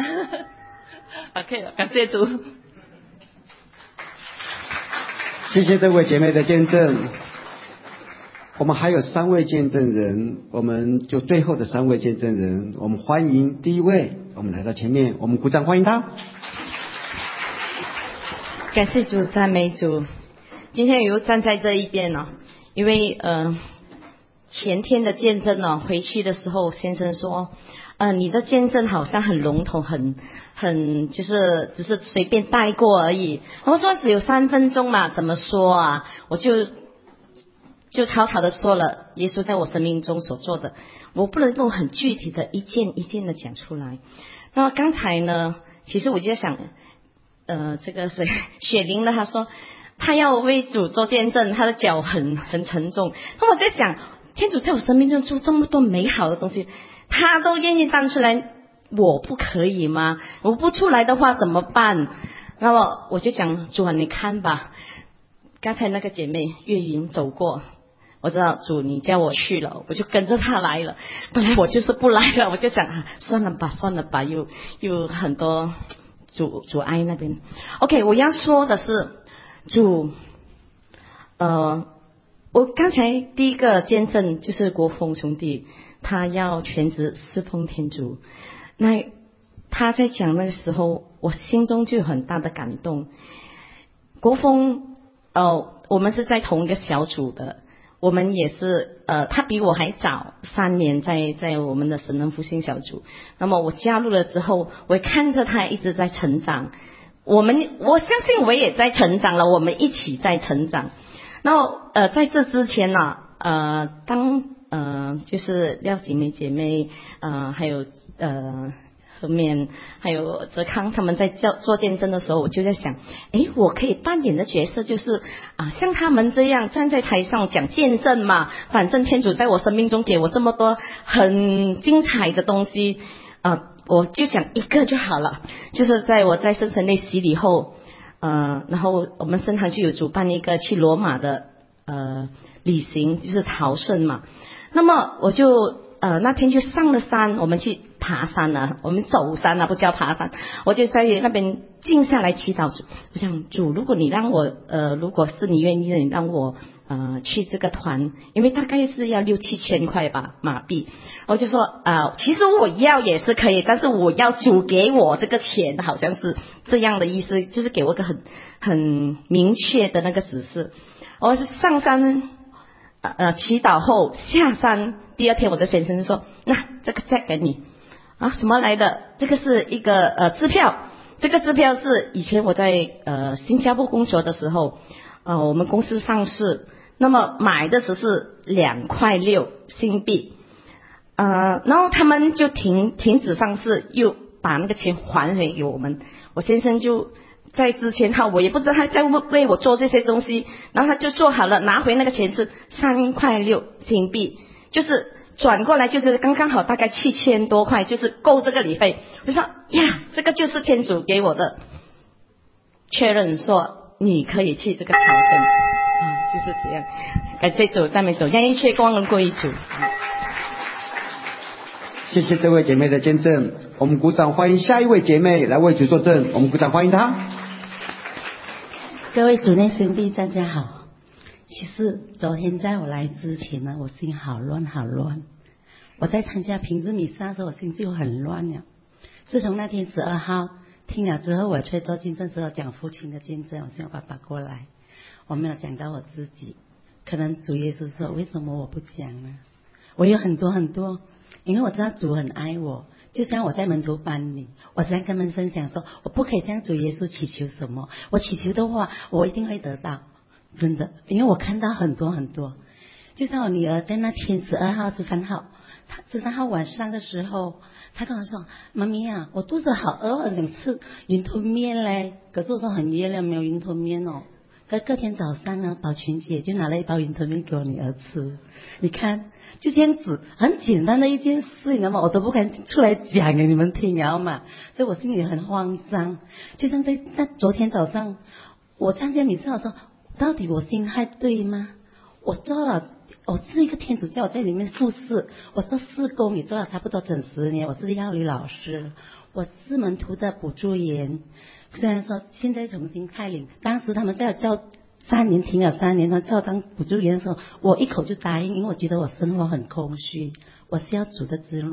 ，OK， 感谢主， 谢谢这位姐妹的见证。我们还有三位见证人，我们就最后的三位见证人，我们欢迎第一位，我们来到前面，我们鼓掌欢迎他。 感谢主，赞美主。今天又站在这一边了，因为呃， 前天的见证呢，回去的时候先生说，呃，你的见证好像很笼统，很很就是只是随便带过而已。我说只有三分钟嘛，怎么说啊？我就就草草的说了耶稣在我生命中所做的，我不能够很具体的一件一件的讲出来。那么刚才呢，其实我就在想，呃，这个谁雪玲呢？她说她要为主做见证，她的脚很很沉重。那我在想，天主在我生命中做这么多美好的东西，他都愿意站出来，我不可以吗？我不出来的话怎么办？那么我就想，主啊，你看吧，刚才那个姐妹月云走过，我知道主你叫我去了，我就跟着她来了。本来我就是不来了，我就想、啊、算了吧，算了吧，又又很多阻阻碍那边。OK， 我要说的是，主，呃，我刚才第一个见证就是国峰兄弟，他要全职侍奉天主。那他在讲那个时候，我心中就有很大的感动。国峰，呃，我们是在同一个小组的。我们也是，呃，他比我还早三年在在我们的神人复兴小组。那么我加入了之后，我看着他一直在成长。我们我相信我也在成长了，我们一起在成长。然后呃，在这之前呢、啊，呃，当呃就是廖姐妹姐妹，呃，还有呃。后面还有泽康他们在做做见证的时候，我就在想，诶，我可以扮演的角色就是啊，像他们这样站在台上讲见证嘛。反正天主在我生命中给我这么多很精彩的东西，啊，我就想一个就好了。就是在我在圣神内洗礼后，呃，然后我们圣堂就有主办一个去罗马的呃旅行，就是朝圣嘛。那么我就呃那天就上了山，我们去爬山啊，我们走山啊，不叫爬山。我就在那边静下来祈祷主，我想主，如果你让我呃，如果是你愿意，你让我呃去这个团，因为大概是要六七千块吧马币。我就说啊、呃，其实我要也是可以，但是我要主给我这个钱，好像是这样的意思，就是给我一个很很明确的那个指示。我是上山呃祈祷后下山，第二天我的先生说，那这个再给你。啊，什么来的？这个是一个呃支票，这个支票是以前我在呃新加坡工作的时候，呃我们公司上市，那么买的时是两块六新币，呃，然后他们就停停止上市，又把那个钱还回给我们。我先生就在之前他我也不知道他在为我做这些东西，然后他就做好了，拿回那个钱是三块六新币，就是。转过来就是刚刚好，大概七千多块，就是够这个旅费。我说呀，这个就是天主给我的确认，说你可以去这个朝圣啊，就是这样。感谢主，赞美主，让一切光荣归于主。 谢谢这位姐妹的见证，我们鼓掌欢迎下一位姐妹来为主作证，我们鼓掌欢迎她。 各位主内兄弟，大家好。其实昨天在我来之前呢，我心好乱好乱。我在参加平日弥撒的时候，我心就很乱了。自从那天十二号听了之后，我去做见证时候讲父亲的见证，我请我爸爸过来，我没有讲到我自己。可能主耶稣说，为什么我不讲呢？我有很多很多，因为我知道主很爱我。就像我在门徒班里，我常跟他们分享说，我不可以向主耶稣祈求什么，我祈求的话，我一定会得到。真的，因为我看到很多很多，就像我女儿在那天十二号、十三号，她十三号晚上的时候，她跟我说：“妈咪啊，我肚子好饿，我想吃云吞面嘞。”可是我说很热了，没有云吞面哦。可隔天早上呢，宝群姐就拿了一包云吞面给我女儿吃。你看，就这样子，很简单的一件事，你知道吗？我都不敢出来讲给你们听，你知道吗？所以我心里很慌张。就像在在昨天早上，我参加弥撒的时候。到底我心态对吗？我做了，我是一个天主教，我在里面服侍，我做事工也做了差不多整十年，我是药理老师，我是门徒的补助员。虽然说现在重新开领，当时他们在教三年停了三年，他叫当补助员的时候，我一口就答应，因为我觉得我生活很空虚，我需要主的滋润。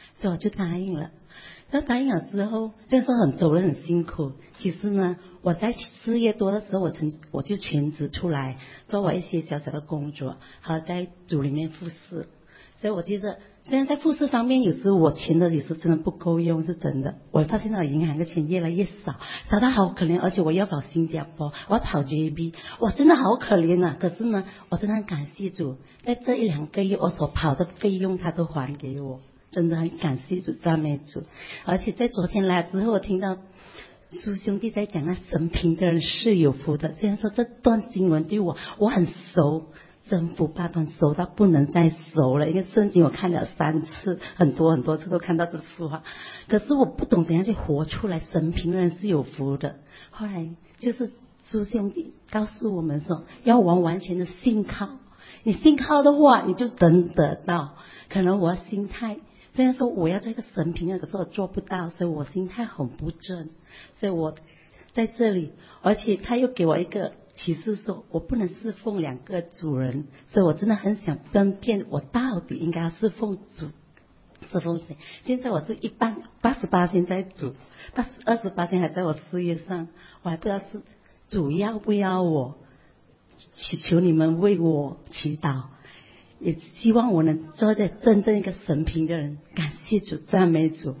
所以我就答应了。那答应了之后，虽然说很走得很辛苦，其实呢，我在四月多的时候，我曾我就全职出来做我一些小小的工作，还有在组里面服侍。所以我觉得，虽然在服侍方面有时我钱的有时真的不够用，是真的。我发现到银行的钱越来越少，少到好可怜，而且我要跑新加坡，我要跑 J B， 哇，真的好可怜啊！可是呢，我真的很感谢主，在这一两个月我所跑的费用他都还给我。真的很感谢主，赞美主。而且在昨天来之后，我听到苏兄弟在讲，那神平的人是有福的。虽然说这段经文对我我很熟，真福八段熟到不能再熟了，因为圣经我看了三次，很多很多次都看到这幅画，可是我不懂怎样去活出来，神平的人是有福的。后来就是苏兄弟告诉我们说，要完完全的信靠，你信靠的话，你就能得到。可能我心态。虽然说我要做一个神平的，可是我做不到，所以我心态很不正。所以我在这里，而且他又给我一个启示说，我不能侍奉两个主人，所以我真的很想分辨，我到底应该要侍奉主，侍奉谁？现在我是一半八十八现在主，八十二十八还在我事业上，我还不知道是主要不要我，祈求你们为我祈祷。也希望我能做的真正一个神平的人，感谢主，赞美主。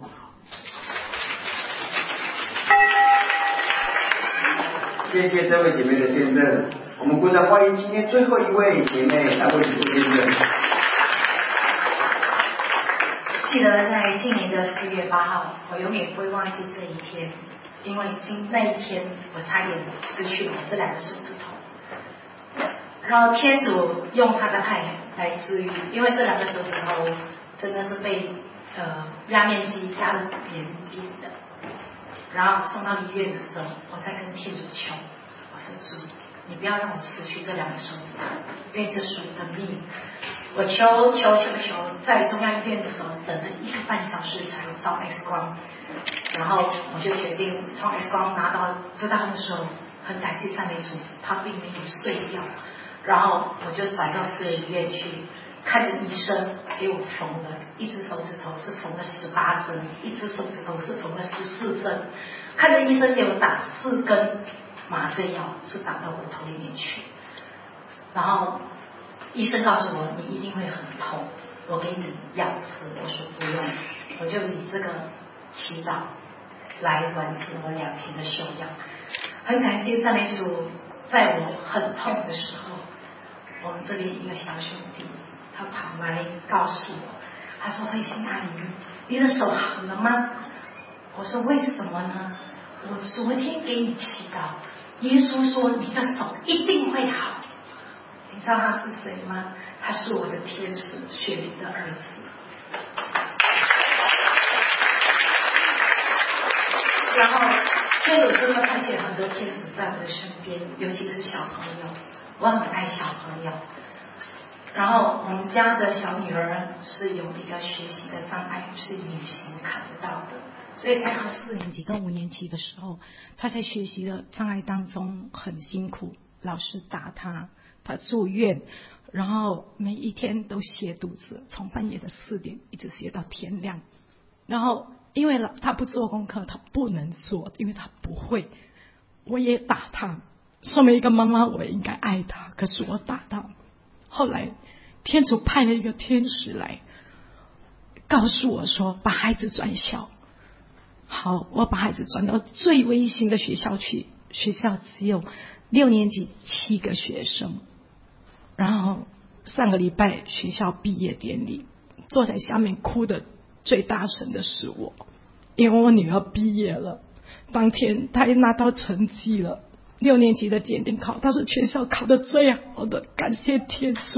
谢谢这位姐妹的见证，我们鼓掌欢迎今天最后一位姐妹来为主做见证。 记得在今年的四月八号，我永远不会忘记这一天，因为今那一天我差点失去了这两个手指头。然后天主用他的爱来治愈，因为这两个手指头真的是被呃压面机压得扁扁的。然后送到医院的时候，我在跟天主求，我说主，你不要让我失去这两个手指头，因为这是我的命。我求求求求，在中央医院的时候等了一个半小时才照 X 光，然后我就决定从 X 光拿到知道的时候，很感谢赞美主，他并没有碎掉。然后我就转到私人医院去，看着医生给我缝了一只手指头是缝了十八针，一只手指头是缝了十四针，看着医生给我打四根麻醉药，是打到骨头里面去。然后医生告诉我你一定会很痛，我给你药吃，我说不用，我就以这个祈祷来完成我两天的休养。很感谢赞美主，在我很痛的时候，我们这里一个小兄弟，他跑来告诉我，他说：“慧心阿姨，你的手好了吗？”我说：“为什么呢？”我昨天给你祈祷，耶稣说你的手一定会好。你知道他是谁吗？他是我的天使雪梨的儿子。然后天主真的派遣很多天使在我的身边，尤其是小朋友，我很爱小朋友。然后我们家的小女儿是有一个学习的障碍，是隐形看不到的，所以在她四年级跟五年级的时候，她在学习的障碍当中很辛苦，老师打她，她住院，然后每一天都泻肚子，从半夜的四点一直泻到天亮。然后因为她不做功课，她不能做，因为她不会，我也打她。身为一个妈妈，我应该爱她，可是我打她。后来天主派了一个天使来告诉我说，把孩子转校。好，我把孩子转到最微型的学校去，学校只有六年级七个学生。然后上个礼拜学校毕业典礼，坐在下面哭的最大声的是我，因为我女儿毕业了，当天她也拿到成绩了，六年级的检定考，她是全校考得最好的，感谢天主。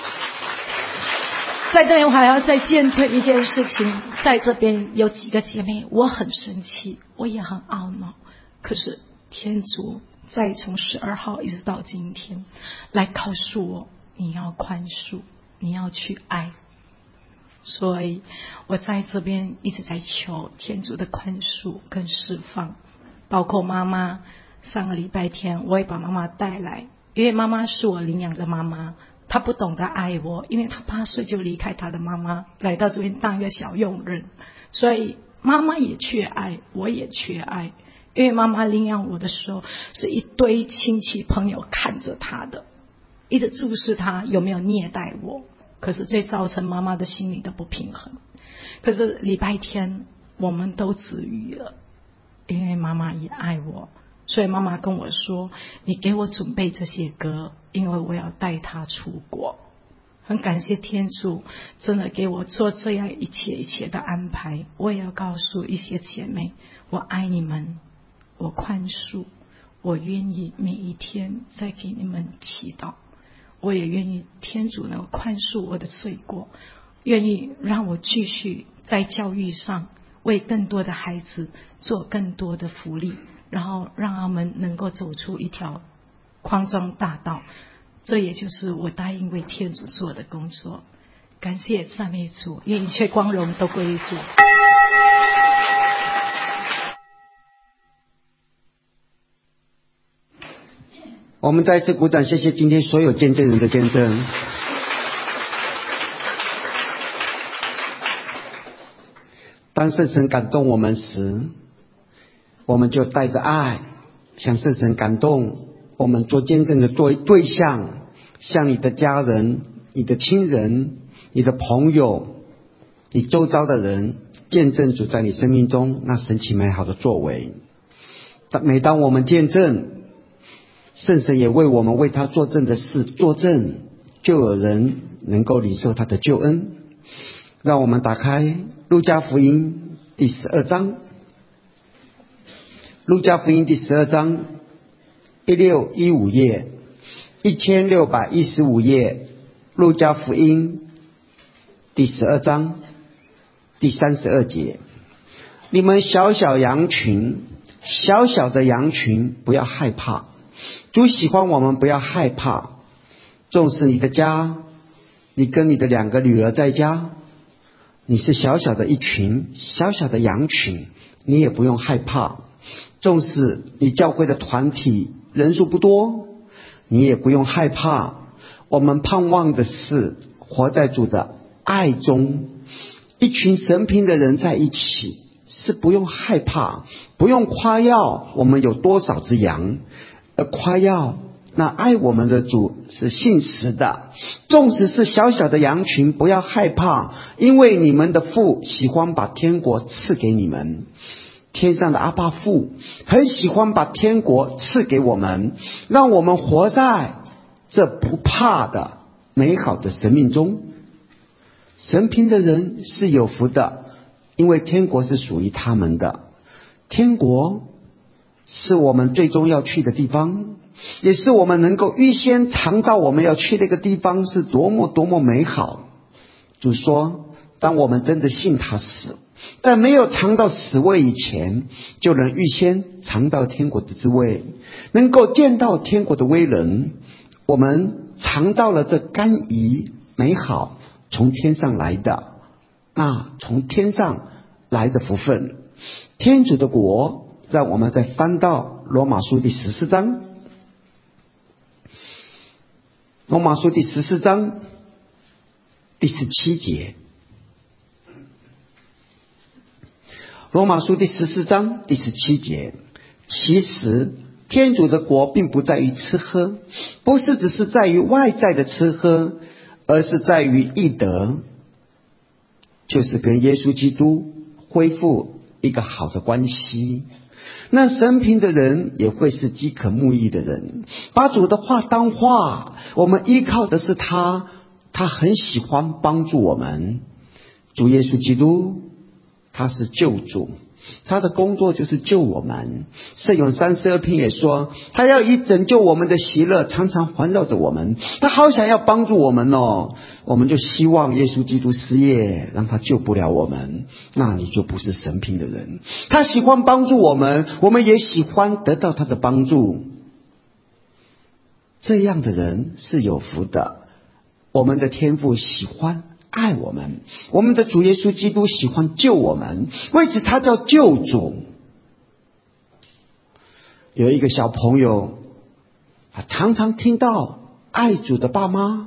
在这边我还要再见证一件事情，在这边有几个姐妹，我很生气，我也很懊恼，可是天主再从十二号一直到今天来告诉我，你要宽恕，你要去爱。所以我在这边一直在求天主的宽恕跟释放，包括妈妈。上个礼拜天我也把妈妈带来，因为妈妈是我领养的妈妈， 他不懂得爱我，因为他八岁就离开他的妈妈，来到这边当一个小佣人，所以妈妈也缺爱，我也缺爱。因为妈妈领养我的时候，是一堆亲戚朋友看着他的，一直注视他有没有虐待我，可是这造成妈妈的心理的不平衡。可是礼拜天我们都治愈了，因为妈妈也爱我，所以妈妈跟我说，你给我准备这些歌，因为我要带他出国。很感谢天主真的给我做这样一切一切的安排。我也要告诉一些姐妹，我爱你们，我宽恕，我愿意每一天再给你们祈祷，我也愿意天主能宽恕我的罪过，愿意让我继续在教育上为更多的孩子做更多的福利，然后让他们能够走出一条康庄大道。这也就是我答应为天主做的工作。感谢赞美主，愿一切光荣都归于主。 我们再次鼓掌，谢谢今天所有见证人的见证。当圣神感动我们时，我们就带着爱向圣神感动我们做见证的对对象，向你的家人、你的亲人、你的朋友、你周遭的人见证主在你生命中那神奇美好的作为。每当我们见证，圣神也为我们为他作证的事作证，就有人能够领受他的救恩。让我们打开路加福音第十二章，路加福音第十二章一六一五页，一千六百一十五页，路加福音第十二章第三十二节。你们小小羊群，小小的羊群，不要害怕。主喜欢我们不要害怕。纵使你的家，你跟你的两个女儿在家，你是小小的一群，小小的羊群，你也不用害怕。纵使你教会的团体人数不多，你也不用害怕。我们盼望的是活在主的爱中，一群神平的人在一起，是不用害怕，不用夸耀我们有多少只羊，而夸耀那爱我们的主是信实的。纵使是小小的羊群，不要害怕，因为你们的父喜欢把天国赐给你们。天上的阿爸父很喜欢把天国赐给我们，让我们活在这不怕的美好的生命中。神平的人是有福的，因为天国是属于他们的。天国是我们最终要去的地方，也是我们能够预先尝到我们要去那个地方是多么多么美好。主说，当我们真的信他时，在没有尝到死味以前，就能预先尝到天国的滋味，能够见到天国的威能。我们尝到了这甘饴美好从天上来的，那从天上来的福分。天主的国，让我们再翻到罗马书第十四章，罗马书第十四章第十七节。罗马书第十四章第十七节，其实天主的国并不在于吃喝，不是只是在于外在的吃喝，而是在于义德，就是跟耶稣基督恢复一个好的关系。那神平的人也会是饥渴慕义的人，把主的话当话，我们依靠的是他，他很喜欢帮助我们。主耶稣基督他是救主，他的工作就是救我们。圣咏三十二篇也说，他要以拯救我们的喜乐常常环绕着我们，他好想要帮助我们哦。我们就希望耶稣基督失业，让他救不了我们，那你就不是神平的人。他喜欢帮助我们，我们也喜欢得到他的帮助。这样的人是有福的。我们的天父喜欢爱我们，我们的主耶稣基督喜欢救我们，为此他叫救主。有一个小朋友，他常常听到爱主的爸妈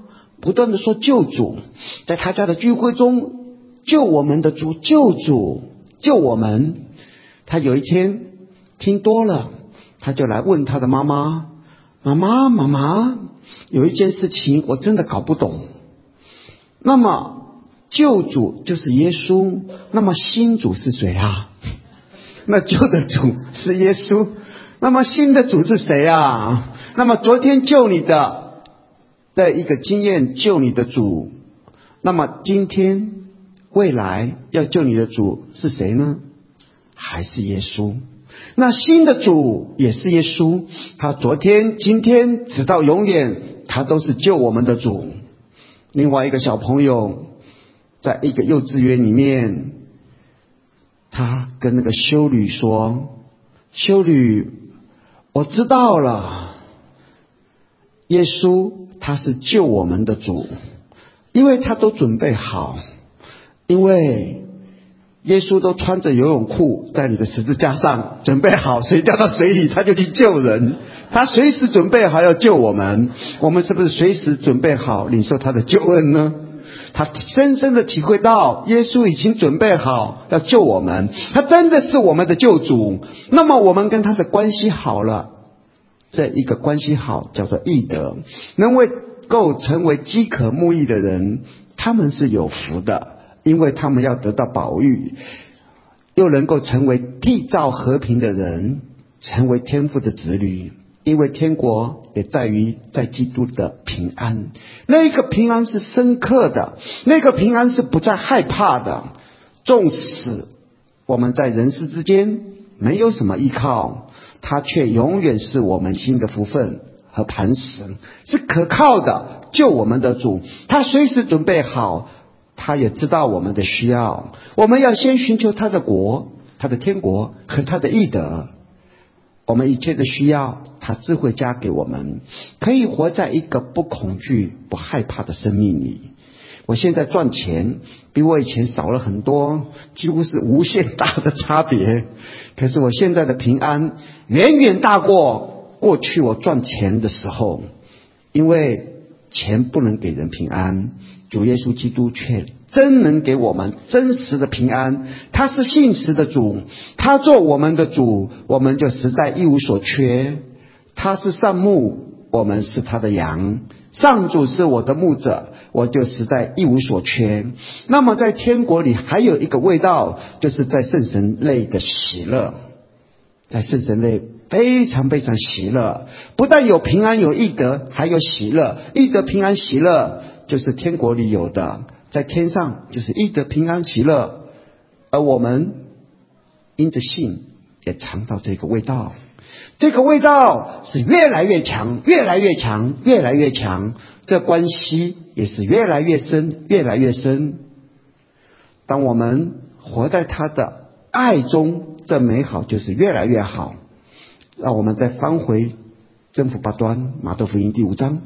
不断的说救主，在他家的聚会中，救我们的主，救主，救我们。他有一天听多了，他就来问他的妈妈，妈妈妈妈，有一件事情我真的搞不懂。那么救主就是耶稣，那么新主是谁啊？那旧的主是耶稣，那么新的主是谁啊？那么昨天救你的的一个经验救你的主，那么今天未来要救你的主是谁呢？还是耶稣。那新的主也是耶稣，他昨天今天直到永远，他都是救我们的主。另外一个小朋友在一个幼稚园里面，他跟那个修女说，修女，我知道了，耶稣他是救我们的主，因为他都准备好，因为耶稣都穿着游泳裤在你的十字架上准备好，谁掉到水里他就去救人，他随时准备好要救我们。我们是不是随时准备好领受他的救恩呢？他深深的体会到耶稣已经准备好要救我们，他真的是我们的救主。那么我们跟他的关系好了，这一个关系好叫做义德，能够成为饥渴慕义的人，他们是有福的，因为他们要得到保育，又能够成为缔造和平的人，成为天父的子女。因为天国也在于在基督的平安，那个平安是深刻的，那个平安是不再害怕的。纵使我们在人世之间没有什么依靠，他却永远是我们新的福分和磐石，是可靠的救我们的主。他随时准备好，他也知道我们的需要，我们要先寻求他的国，他的天国和他的义德。我们一切的需要他智慧加给我们，可以活在一个不恐惧不害怕的生命里。我现在赚钱比我以前少了很多，几乎是无限大的差别，可是我现在的平安远远大过过去我赚钱的时候。因为钱不能给人平安，主耶稣基督却真能给我们真实的平安。他是信实的主，他做我们的主，我们就实在一无所缺。他是上牧，我们是他的羊，上主是我的牧者，我就实在一无所缺。那么在天国里还有一个味道，就是在圣神内的喜乐，在圣神内非常非常喜乐，不但有平安有义德，还有喜乐。义德平安喜乐就是天国里有的，在天上就是义德平安喜乐，而我们因着信也尝到这个味道。这个味道是越来越强，越来越强，越来越强，这关系也是越来越深，越来越深。当我们活在他的爱中，这美好就是越来越好。让我们再翻回真福八端马太福音第五章，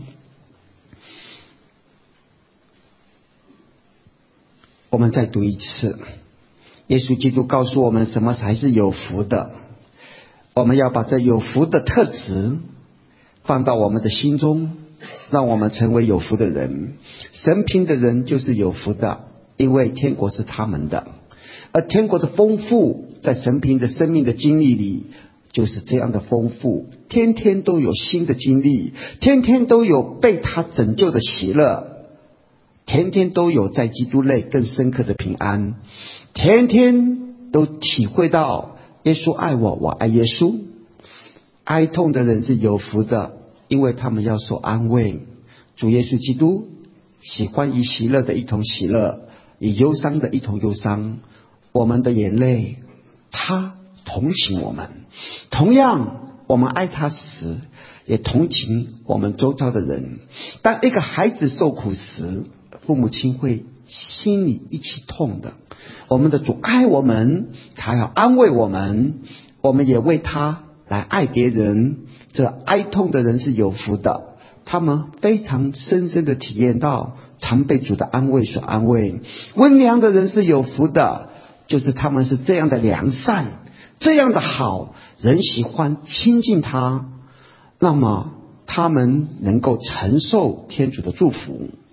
我们再读一次。耶稣基督告诉我们什么才是有福的，我们要把这有福的特质放到我们的心中，让我们成为有福的人。神评的人就是有福的，因为天国是他们的。而天国的丰富在神评的生命的经历里就是这样的丰富，天天都有新的经历，天天都有被他拯救的喜乐，天天都有在基督内更深刻的平安，天天都体会到耶稣爱我，我爱耶稣。哀痛的人是有福的，因为他们要受安慰。主耶稣基督喜欢与喜乐的一同喜乐，与忧伤的一同忧伤。我们的眼泪他同情我们，同样我们爱他时也同情我们周遭的人。当一个孩子受苦时，父母亲会心里一起痛的。我们的主爱我们，他要安慰我们，我们也为他来爱别人。这哀痛的人是有福的，他们非常深深的体验到常被主的安慰所安慰。温良的人是有福的，就是他们是这样的良善，这样的好，人喜欢亲近他，那么他们能够承受天主的祝福。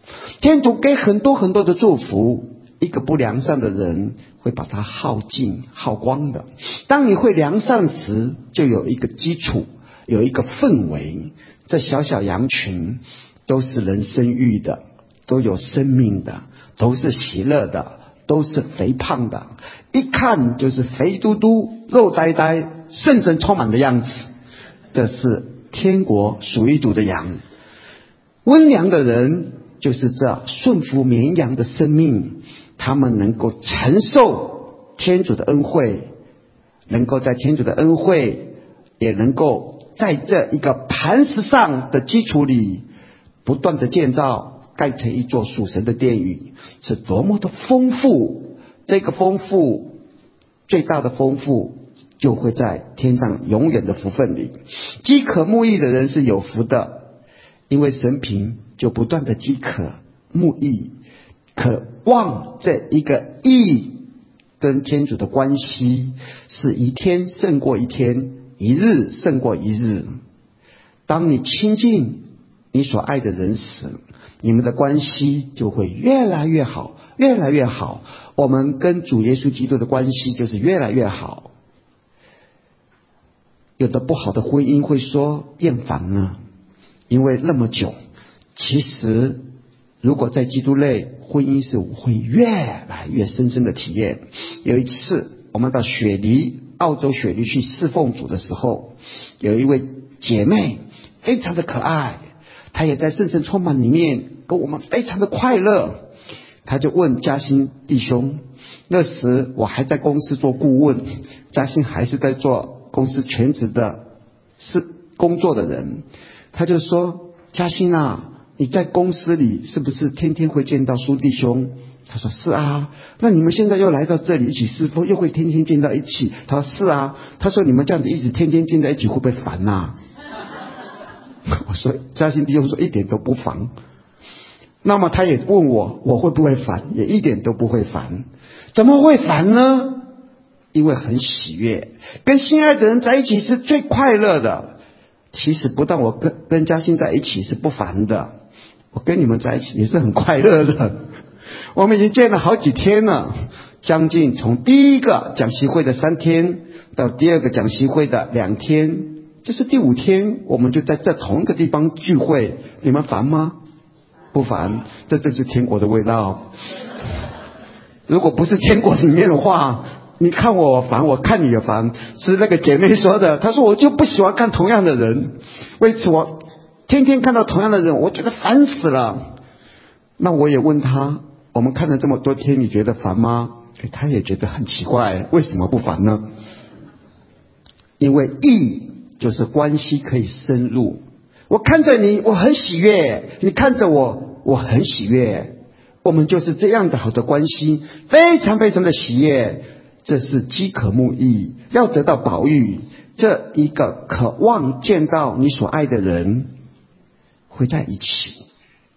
天主给很多很多的祝福，一个不良善的人会把它耗尽耗光的。当你会良善时，就有一个基础，有一个氛围。这小小羊群都是人生育的，都有生命的，都是喜乐的，都是肥胖的，一看就是肥嘟嘟肉呆呆圣神充满的样子。这是天国属于主的羊。温良的人就是这顺服绵羊的生命，他们能够承受天主的恩惠，能够在天主的恩惠，也能够在这一个磐石上的基础里不断的建造，盖成一座属神的殿宇，是多么的丰富。这个丰富，最大的丰富就会在天上永远的福分里。饥渴慕义的人是有福的，因为神凭就不断的饥渴慕义，渴望这一个义跟天主的关系是一天胜过一天，一日胜过一日。当你亲近你所爱的人时，你们的关系就会越来越好，越来越好。我们跟主耶稣基督的关系就是越来越好。有的不好的婚姻会说厌烦了，因为那么久。其实如果在基督内，婚姻是会越来越深深的体验。有一次我们到雪梨，澳洲雪梨去侍奉主的时候，有一位姐妹非常的可爱，她也在圣神充满里面跟我们非常的快乐。她就问嘉欣弟兄，那时我还在公司做顾问，嘉欣还是在做公司全职的是工作的人。她就说，嘉欣啊，你在公司里是不是天天会见到苏弟兄？他说是啊。那你们现在又来到这里一起侍奉，又会天天见到一起？他说是啊。他说你们这样子一直天天见在一起会不会烦啊？我说嘉欣弟兄说一点都不烦。那么他也问我我会不会烦，也一点都不会烦。怎么会烦呢？因为很喜悦，跟心爱的人在一起是最快乐的。其实不但我跟跟嘉欣在一起是不烦的，我跟你们在一起也是很快乐的。我们已经见了好几天了，将近从第一个讲习会的三天到第二个讲习会的两天，就是第五天我们就在这同一个地方聚会。你们烦吗？不烦，这就是天国的味道。如果不是天国里面的话，你看我烦，我看你也烦。是那个姐妹说的，她说我就不喜欢看同样的人，为此我天天看到同样的人，我觉得烦死了。那我也问她，我们看了这么多天，你觉得烦吗？她也觉得很奇怪，为什么不烦呢？因为义就是关系可以深入。我看着你，我很喜悦；你看着我，我很喜悦。我们就是这样的好的关系，非常非常的喜悦。这是饥渴慕义，要得到宝玉，这一个渴望见到你所爱的人会在一起。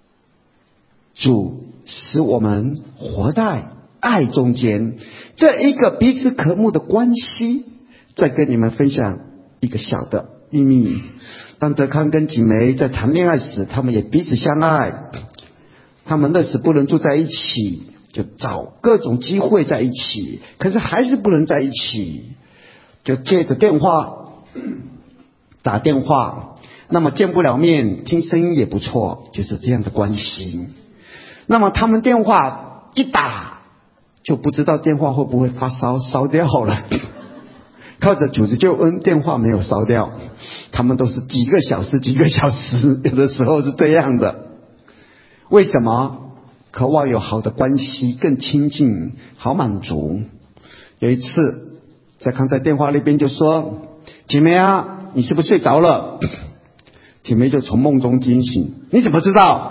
主使我们活在爱中间，这一个彼此渴慕的关系。再跟你们分享一个小的秘密，当德康跟景梅在谈恋爱时，他们也彼此相爱。他们那时不能住在一起，就找各种机会在一起，可是还是不能在一起，就借着电话打电话，那么见不了面，听声音也不错，就是这样的关系。那么他们电话一打，就不知道电话会不会发烧烧掉了。靠着主的救恩，电话没有烧掉，他们都是几个小时几个小时，有的时候是这样的。为什么？渴望有好的关系，更亲近，好满足。有一次在康在电话那边就说，姐妹啊，你是不是睡着了？姐妹就从梦中惊醒，你怎么知道？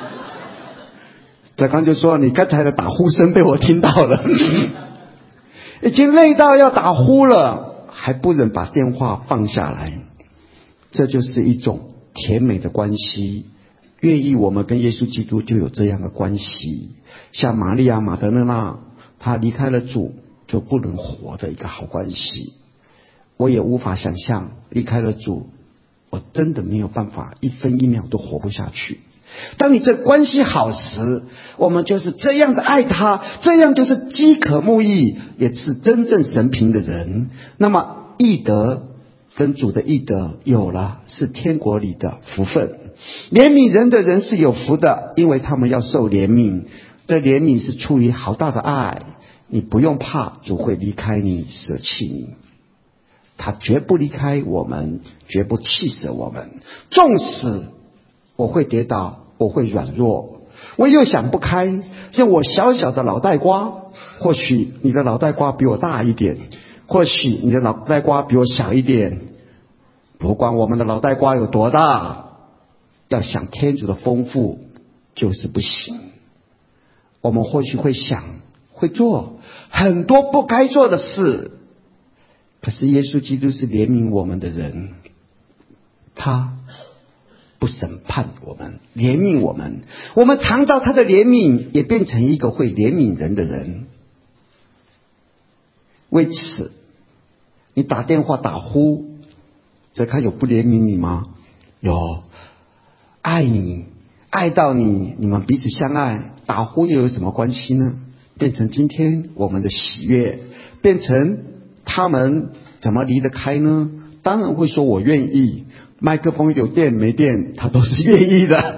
在康就说，你刚才的打呼声被我听到了。已经累到要打呼了，还不忍把电话放下来。这就是一种甜美的关系，愿意我们跟耶稣基督就有这样的关系。像玛利亚马德勒纳，她离开了主就不能活的一个好关系。我也无法想象离开了主，我真的没有办法一分一秒都活不下去。 当你这关系好时，我们就是这样的爱他，这样就是饥渴慕义，也是真正神平的人。那么义德跟主的义德有了，是天国里的福分。怜悯人的人是有福的，因为他们要受怜悯。这怜悯是出于好大的爱，你不用怕主会离开你，舍弃你。他绝不离开我们，绝不弃舍我们。纵使我会跌倒，我会软弱，我又想不开，像我小小的脑袋瓜，或许你的脑袋瓜比我大一点，或许你的脑袋瓜比我小一点，不管我们的脑袋瓜有多大，要想天主的丰富就是不行。我们或许会想会做很多不该做的事，可是耶稣基督是怜悯我们的人，他不审判我们，怜悯我们，我们尝到他的怜悯，也变成一个会怜悯人的人。为此你打电话打呼，这他有不怜悯你吗？有，爱你爱到你，你们彼此相爱，打呼又有什么关系呢？变成今天我们的喜悦，变成他们怎么离得开呢？当然会说我愿意，麦克风有电没电他都是愿意的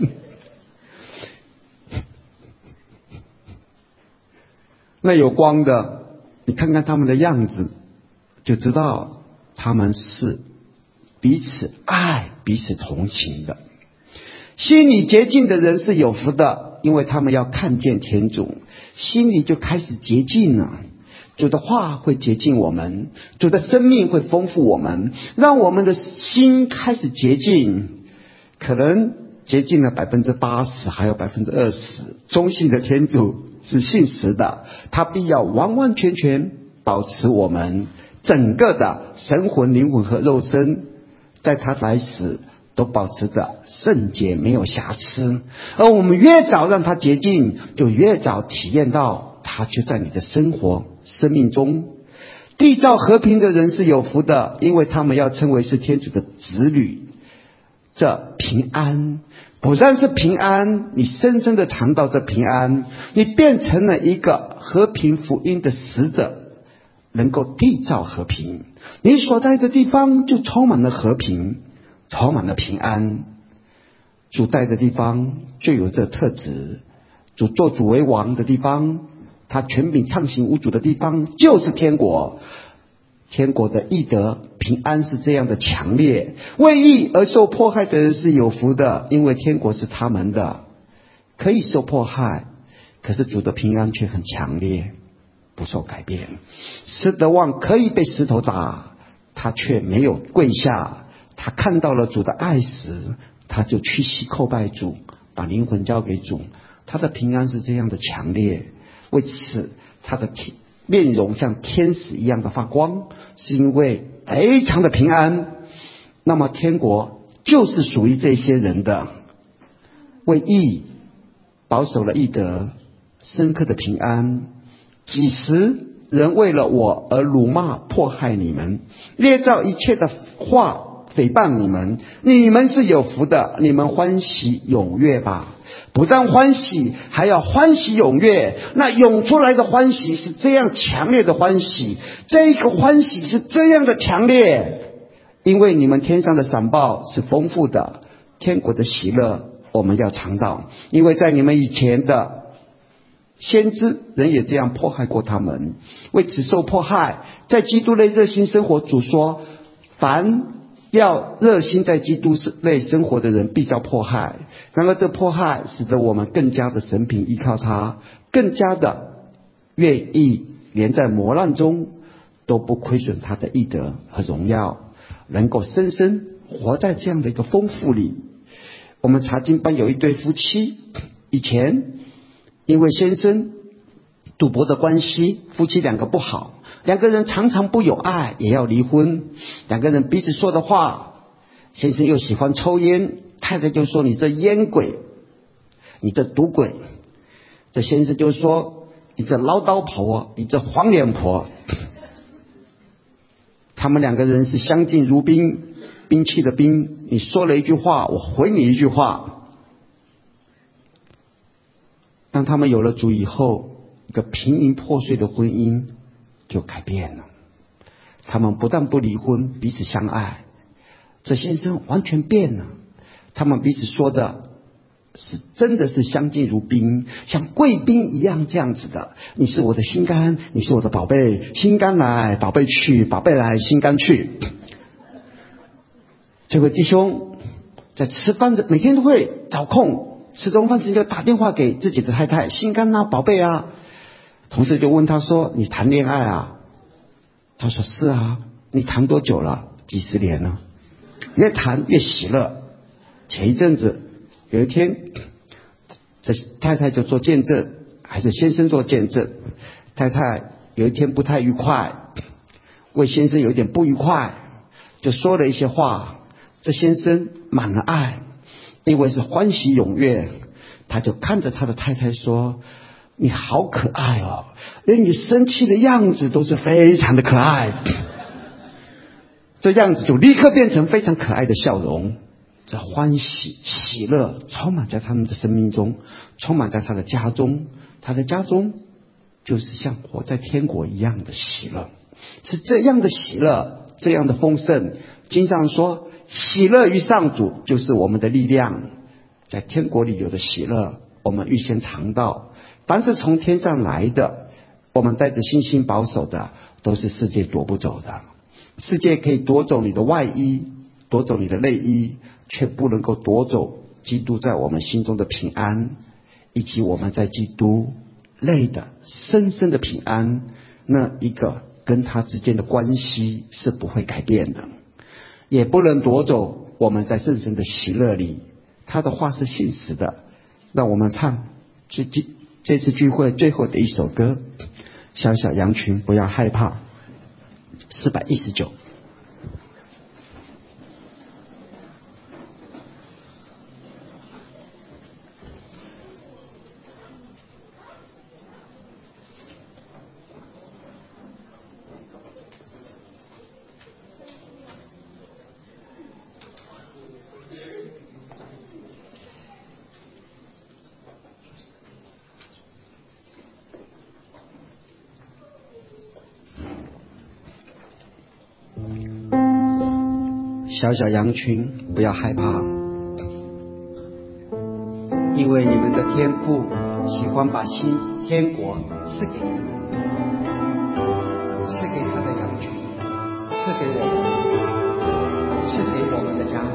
那有光的，你看看他们的样子就知道他们是彼此爱彼此同情的。心里洁净的人是有福的，因为他们要看见天主，心里就开始洁净了。主的话会洁净我们，主的生命会丰富我们，让我们的心开始洁净。可能洁净了百分之八十，还有百分之二十。忠信的天主是信实的，他必要完完全全保持我们整个的神魂、灵魂和肉身，在他来时都保持着圣洁，没有瑕疵。而我们越早让它洁净，就越早体验到它就在你的生活生命中。缔造和平的人是有福的，因为他们要称为是天主的子女。这平安不但是平安，你深深的尝到这平安，你变成了一个和平福音的使者，能够缔造和平。你所在的地方就充满了和平，充满了平安。主在的地方就有这特质。主做主为王的地方，他权柄畅行无阻的地方就是天国。天国的义德平安是这样的强烈。为义而受迫害的人是有福的，因为天国是他们的。可以受迫害，可是主的平安却很强烈，不受改变。施德旺可以被石头打，他却没有跪下。他看到了主的爱时，他就屈膝叩拜主，把灵魂交给主。他的平安是这样的强烈，为此他的面容像天使一样的发光，是因为非常的平安。那么天国就是属于这些人的。为义保守了义德，深刻的平安。几时人为了我而辱骂迫害你们，捏造一切的话诽谤你们，你们是有福的，你们欢喜踊跃吧。不但欢喜，还要欢喜踊跃。那涌出来的欢喜是这样强烈的欢喜，这个欢喜是这样的强烈，因为你们天上的赏报是丰富的，天国的喜乐我们要尝到。因为在你们以前的先知人也这样迫害过他们，为此受迫害。在基督内热心生活，主说凡要热心在基督内生活的人必遭迫害。然而这迫害使得我们更加的神平依靠他，更加的愿意连在磨难中都不亏损他的义德和荣耀，能够深深活在这样的一个丰富里。我们查经班有一对夫妻，以前因为先生赌博的关系，夫妻两个不好，两个人常常不友爱，也要离婚。两个人彼此说的话，先生又喜欢抽烟，太太就说你这烟鬼，你这赌鬼。这先生就说你这唠叨婆，你这黄脸婆。他们两个人是相敬如宾，兵器的兵，你说了一句话，我回你一句话。 当他们有了主以后，一个平民破碎的婚姻就改变了。他们不但不离婚，彼此相爱。这先生完全变了，他们彼此说的是真的是相敬如宾，像贵宾一样这样子的。你是我的心肝，你是我的宝贝，心肝来，宝贝去，宝贝来，心肝去。这位弟兄在吃饭的每天都会找空，吃中饭时就打电话给自己的太太，心肝啊，宝贝啊。同事就问他说：“你谈恋爱啊？”他说：“是啊。”你谈多久了？几十年了。越谈越喜乐。前一阵子有一天，这太太就做见证，还是先生做见证。太太有一天不太愉快，为先生有点不愉快，就说了一些话。这先生满了爱，因为是欢喜踊跃，他就看着他的太太说：“你好可爱哦，连你生气的样子都是非常的可爱。”这样子就立刻变成非常可爱的笑容。这欢喜喜乐充满在他们的生命中，充满在他的家中。他的家中就是像活在天国一样的喜乐，是这样的喜乐，这样的丰盛。经上说，喜乐于上主就是我们的力量。在天国里有的喜乐，我们预先尝到。凡是从天上来的，我们带着信心保守的，都是世界夺不走的。世界可以夺走你的外衣，夺走你的内衣，却不能够夺走基督在我们心中的平安，以及我们在基督内的深深的平安。那一个跟他之间的关系是不会改变的，也不能夺走我们在圣神的喜乐里。他的话是信实的。让我们唱这这这次聚会最后的一首歌，小小羊群不要害怕，四百一十九。小小羊群不要害怕，因为你们的天父喜欢把新天国赐给你们，赐给他的羊群，赐给我们，赐给我们的家。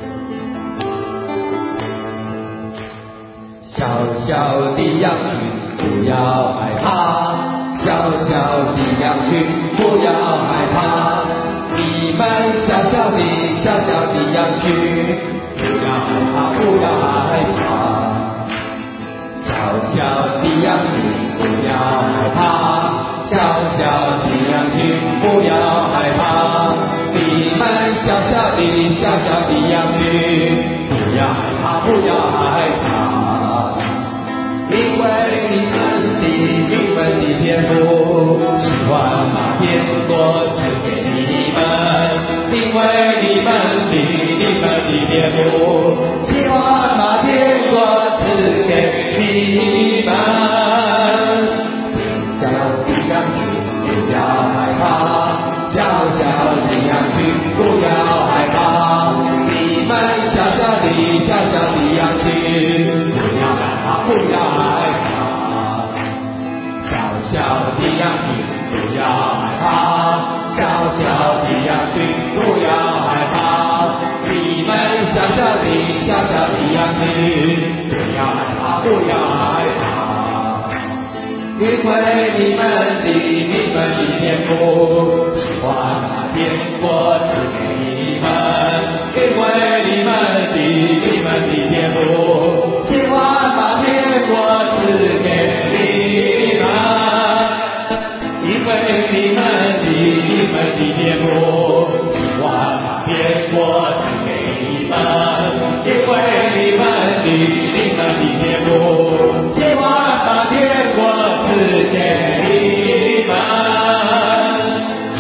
小小的羊群不要害怕，小小的羊群不要害怕，你们小小的小小的羊群，不要害怕，不要害怕。小小的羊群不要害怕，小小的羊群不要害怕。你们小小的小小的羊群，不要害怕，不要害怕。因为你们的你们的天父喜欢把天国赐给你们，因为你们的你们的天父喜欢把天国赐给你们。小小的羊群不要害怕，小小的羊群不要害怕，你们小小的小小的羊群不要害怕，不要害怕。小小的羊群不要害怕，小小的羊群不要害怕，你们小小的小小的羊群不要害怕，不要害怕。因为你们的你们的天父喜欢把天国赐给你们，因为你们的你们的天父喜欢把天国赐给你们，因为你们的你们的天父喜欢把天国赐给你们，因为你们的你们的天父喜欢把天国赐给你们。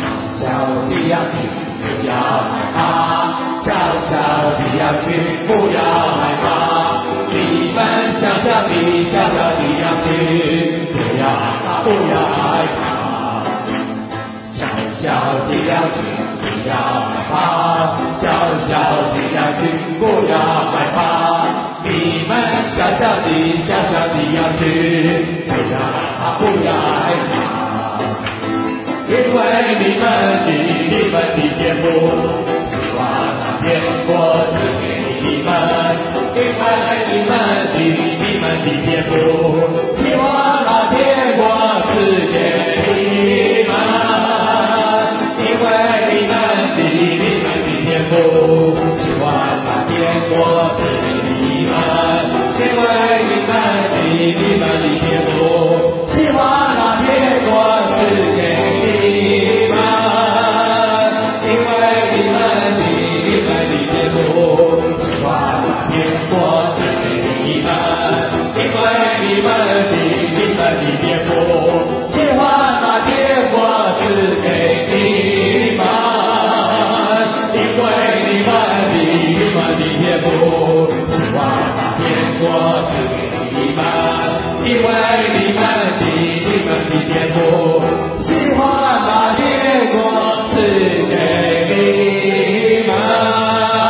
紧，不要害怕，小小的羊群不要害怕，你们小小的小小的羊群，不要害怕，不要害怕，因为你们的你们的天父是把那天国赐给你们，因为你们的你们的天父希望那天国赐给你们，因为你们的你们的天父希望那天国赐给你们，因为你们的你们的天父希望那天国赐给你们，因为你们的你们的天父希望那天国赐给你们，因为你们的你们的天父希望那天国赐给你们，因为你们的你们的天父希望那天国赐给你们，因为你们的你们的天父希望那天国赐给你们。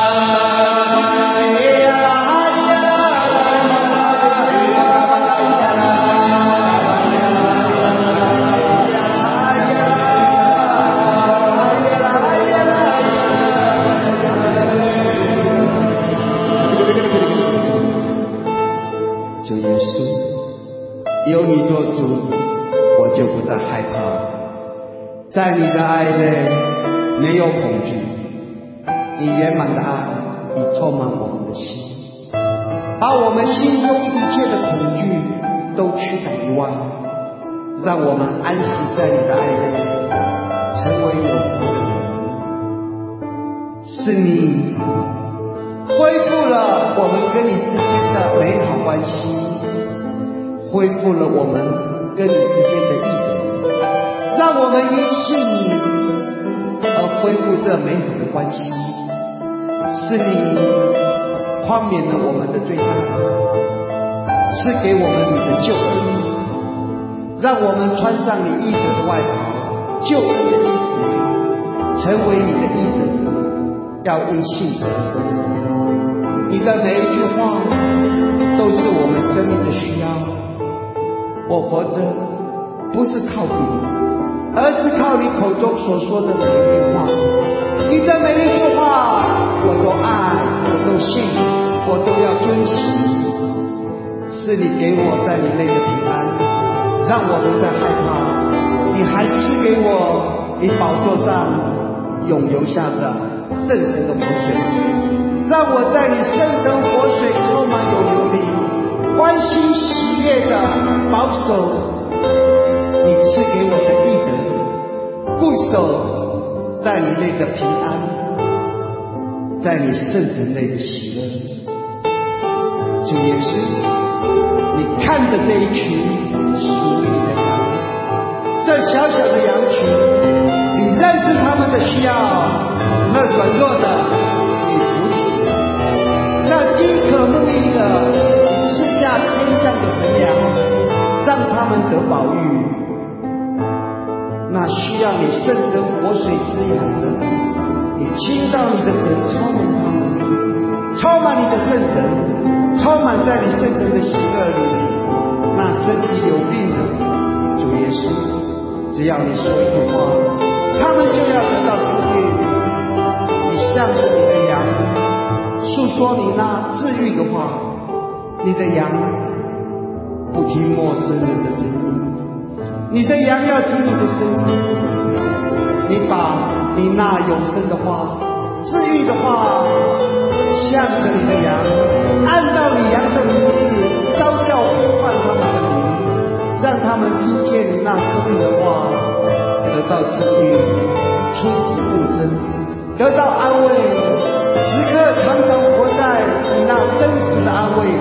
主耶稣，有你做主，我就不再害怕。在你的爱内没有恐惧，你圆满的爱已充满我们的心，把我们心中一切的恐惧都驱赶以外，让我们安息在你的爱内，成为有福的人。是你恢复了我们跟你之间的美好关系，恢复了我们跟你之间的义德，让我们因信你而恢复这美好的关系。是你宽免了我们的罪恶，赐给我们你的救恩，让我们穿上你义德的外袍，救恩的衣服，成为你的义德，要因信得生。你的每一句话都是我们生命的需要。我活着不是靠你，而是靠你口中所说的每一句话。你的每一句话我都爱，我都信，我都要遵行。是你给我在你内的平安，让我不再害怕。你还赐给我你宝座上涌流下的圣神的活水，让我在你圣神活水充满有流力，欢欣喜悦的保守你赐给我的义德，固守在你内的平安，在你圣神内的喜乐。主耶稣，你看着这一群属于你的羊，这小小的羊群，你认知他们的需要，那软弱的你扶持，那饥渴慕义的你赐下天上的神粮，让他们得饱浴。那需要你圣神活水滋养的，你倾倒你的神充满他们，充满你的圣神，充满在你圣神的喜乐里。那身体有病的主耶稣，只要你说一句话，他们就要得到治愈。你向着你的羊诉说你那治愈的话，你的羊不听陌生人的声音，你的羊要听你的声音。你把你那永生的话、治愈的话向着你的羊，按照你羊的名字招叫呼唤他们的名，让他们听见你那生命的话，得到治愈，出死复生，得到安慰，时刻常常活在你那真实的安慰里。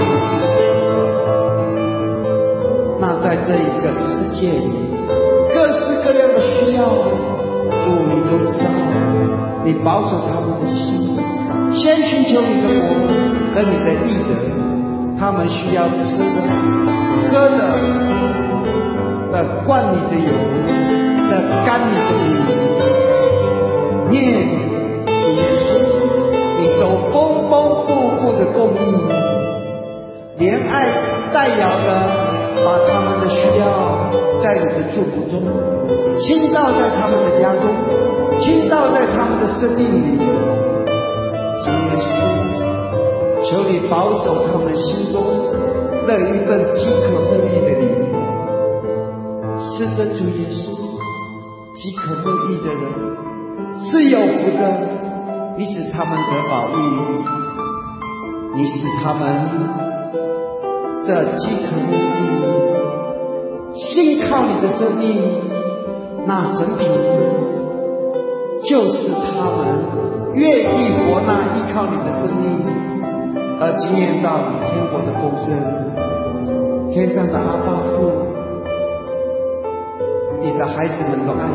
那在这一个世界里，各式各样的需要，主你都知道，你保守他们的心，先寻求你的国和你的义德，他们需要吃的、喝的，的灌你的油，的甘你的米， 念主耶稣，你都丰丰富富的供应，怜爱代劳的把他们的需要在你的祝福中倾倒在他们的家中，倾倒在他们的生命里。主耶稣，求你保守他们心中那一份饥渴慕义的灵。是的，主耶稣，饥渴慕义的人是有福的，你使他们得饱益，你使他们这饥渴慕义信靠你的生命，那神品就是他们愿意活那依靠你的生命，而经验到你天国的丰盛。天上的阿爸父，你的孩子们都爱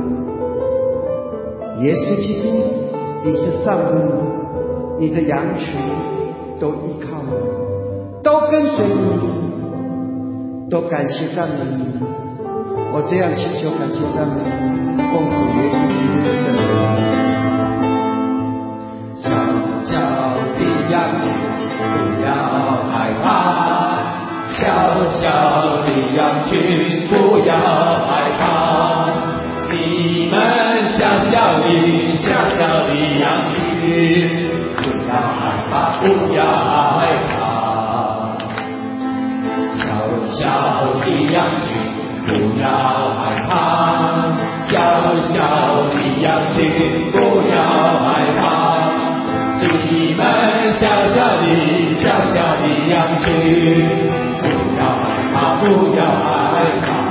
你。耶稣基督，你是上路，你的羊群都依靠你，都跟随你，都感谢赞美你。我这样祈求感谢赞美，奉主耶稣基督的圣名。 小小的羊群不要害怕，小小的羊群不要害怕，你们小小的小小的羊群不要害怕，不要害怕，小小的羊群不要害怕，小小的羊群不要害怕，你们小小的小小的羊群不要害怕，不要害怕，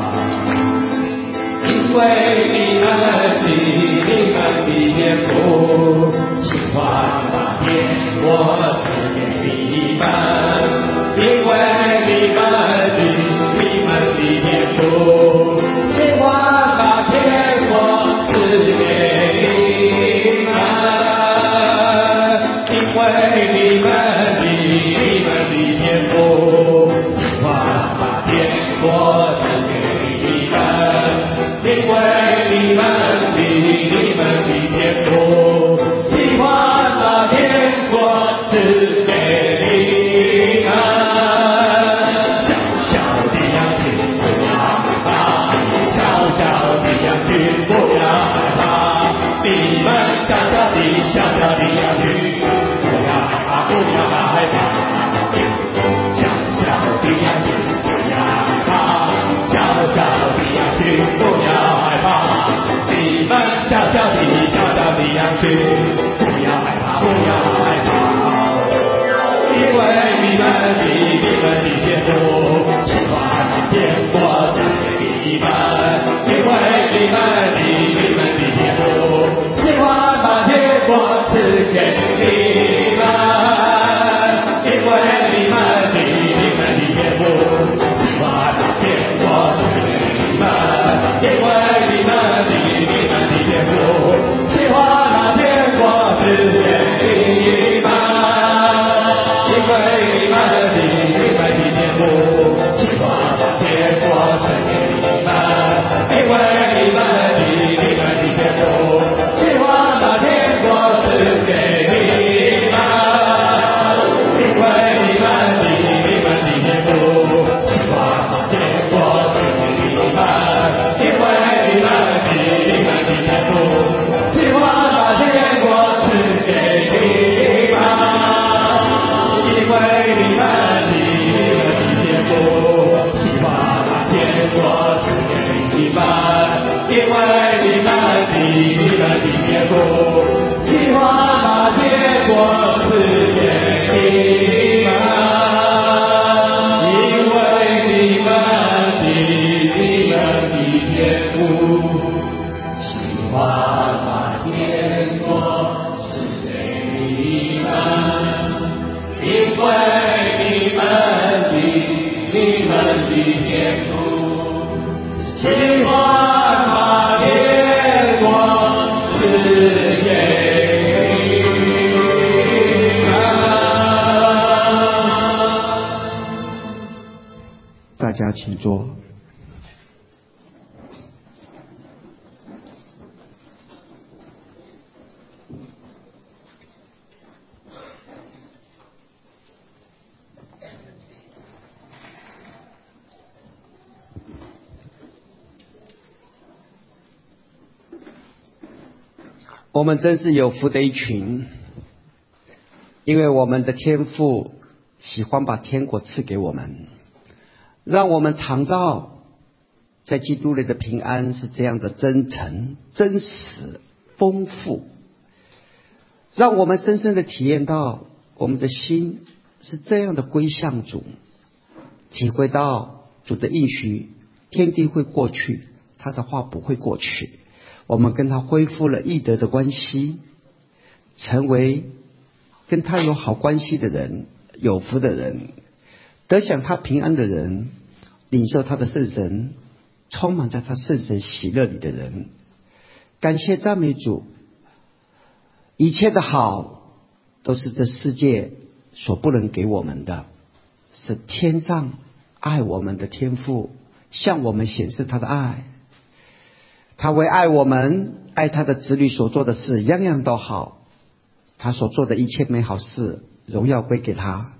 因为你们的你们的天父喜欢把天国赐给你们，因为你们的你们的天父喜欢把天国赐给你们，因为你们的你们的天父喜欢把天国赐给你们，因为你们的你们的天父喜欢把天国赐给你们。小小的羊群不要害怕，小小的羊群不要害怕，你们小小的小小的羊群不要害怕，不要害怕，小小的羊群不要害怕，小小的羊群不要害怕，你们小小的小小的羊群不要害怕，不要害怕，因为你们的你们的天父喜欢把天国赐给你们，因为你们的你们的天父喜欢把天国赐给你们，因为你们的你们的天父喜欢把天国赐给你们，因为你们的你们的天父喜欢把天国赐给你们，因为你们的你们的天父喜欢把天国赐给你们，因为你们的你们的天父喜欢把天国赐给你们，因为你们的你们的天父喜欢把天国赐给你们，因为你们的你们的天父喜欢把天国赐给你们，因为你们的你们的天父喜欢把天国赐给你们，因为你们的你们的天父喜欢把天国赐给你们，因为你们的你们的天父喜欢把天国赐给你们，因为你们的你们的天父喜欢把天国赐给你们。 大家请坐。 我们真是有福的一群，因为我们的天父喜欢把天国赐给我们，让我们尝到在基督里的平安是这样的真诚、真实、丰富，让我们深深的体验到我们的心是这样的归向主，体会到主的应许，天地会过去，他的话不会过去。我们跟他恢复了义德的关系，成为跟他有好关系的人，有福的人，得享他平安的人，领受他的圣神，充满在他圣神喜乐里的人。感谢赞美主，一切的好都是这世界所不能给我们的，是天上爱我们的天父向我们显示他的爱。他为爱我们，爱他的子女所做的事样样都好，他所做的一切美好事荣耀归给他。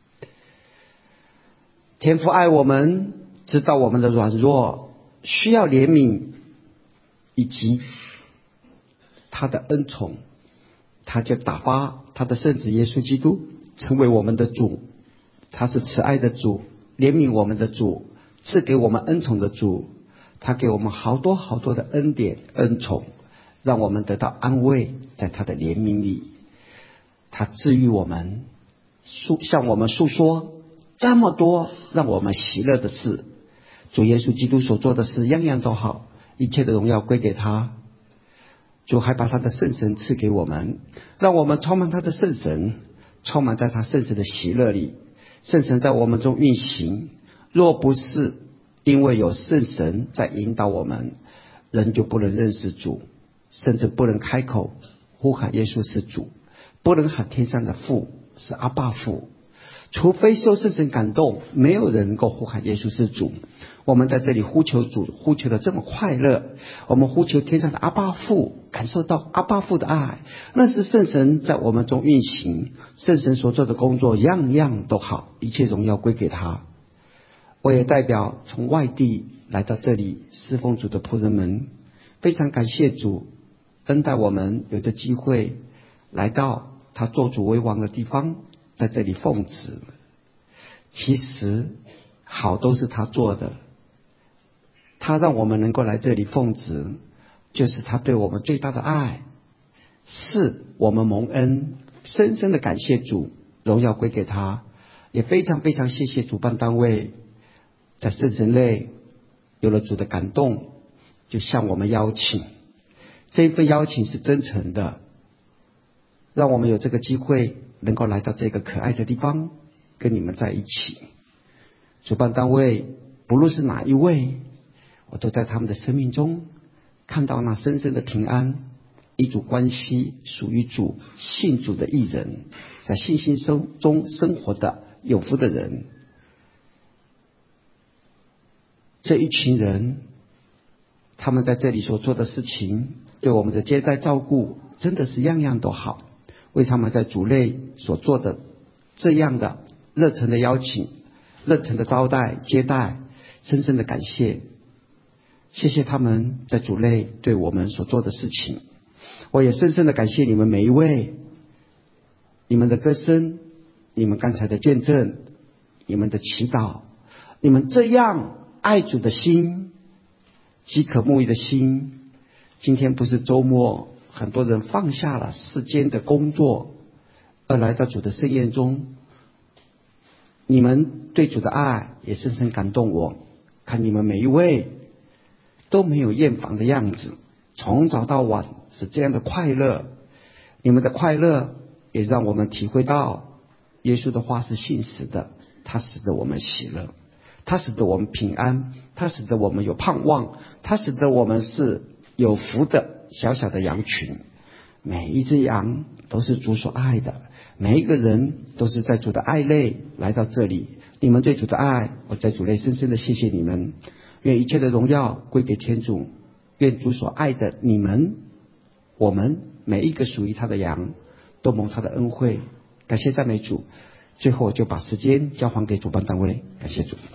天父爱我们，知道我们的软弱，需要怜悯，以及他的恩宠，他就打发他的圣子耶稣基督成为我们的主。他是慈爱的主，怜悯我们的主，赐给我们恩宠的主。他给我们好多好多的恩典恩宠，让我们得到安慰，在他的怜悯里。他治愈我们，向我们诉说这么多让我们喜乐的事。主耶稣基督所做的事样样都好，一切的荣耀归给他。主还把他的圣神赐给我们，让我们充满他的圣神，充满在他圣神的喜乐里。圣神在我们中运行，若不是因为有圣神在引导我们，人就不能认识主，甚至不能开口呼喊耶稣是主，不能喊天上的父是阿爸父。除非受圣神感动，没有人能够呼喊耶稣是主。我们在这里呼求主，呼求的这么快乐，我们呼求天上的阿爸父，感受到阿爸父的爱，那是圣神在我们中运行，圣神所做的工作样样都好，一切荣耀归给他。我也代表从外地来到这里侍奉主的仆人们，非常感谢主恩待我们有这机会来到他做主为王的地方，在这里奉旨。其实好都是他做的，他让我们能够来这里奉旨，就是他对我们最大的爱，是我们蒙恩，深深的感谢主，荣耀归给他。也非常非常谢谢主办单位在圣神内有了主的感动，就向我们邀请，这一份邀请是真诚的，让我们有这个机会能够来到这个可爱的地方跟你们在一起。主办单位不论是哪一位，我都在他们的生命中看到那深深的平安，一主关系，属于主信主的义人，在信心中生活的有福的人。这一群人，他们在这里所做的事情，对我们的接待照顾真的是样样都好，为他们在主内所做的这样的热忱的邀请，热忱的招待接待，深深的感谢。谢谢他们在主内对我们所做的事情。我也深深的感谢你们每一位，你们的歌声，你们刚才的见证，你们的祈祷，你们这样爱主的心，饥渴慕义的心。今天不是周末，很多人放下了世间的工作，而来到主的盛宴中。你们对主的爱也深深感动我，看你们每一位都没有厌烦的样子，从早到晚是这样的快乐。你们的快乐也让我们体会到耶稣的话是信实的，他使得我们喜乐，他使得我们平安，他使得我们有盼望，他使得我们是有福的小小的羊群。每一只羊都是主所爱的，每一个人都是在主的爱内来到这里。你们对主的爱，我在主内深深的谢谢你们。愿一切的荣耀归给天主，愿主所爱的你们，我们每一个属于他的羊都蒙他的恩惠。感谢赞美主。最后就把时间交还给主办单位，感谢主。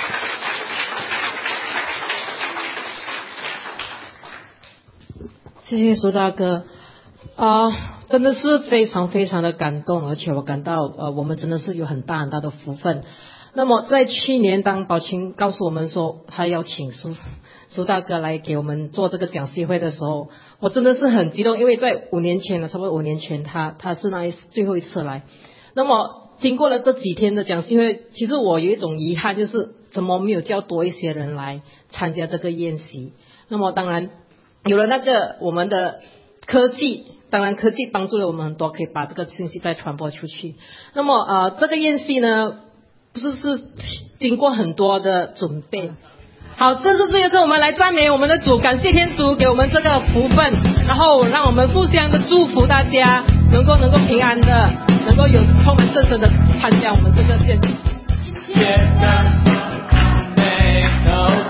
谢谢谢苏大哥，啊、呃，真的是非常非常的感动，而且我感到呃，我们真的是有很大很大的福分。那么在去年，当宝琴告诉我们说他邀请苏苏大哥来给我们做这个讲习会的时候，我真的是很激动，因为在五年前了，差不多五年前，他他是那一次最后一次来。那么经过了这几天的讲习会，其实我有一种遗憾，就是怎么没有叫多一些人来参加这个宴席。那么当然有了那个我们的科技，当然科技帮助了我们很多，可以把这个信息再传播出去。那么呃，这个宴席呢，不是是经过很多的准备。好，正式最后我们来赞美我们的主，感谢天主给我们这个福分，然后让我们互相的祝福大家能够能够平安的，能够有充满圣神的参加我们这个献祭。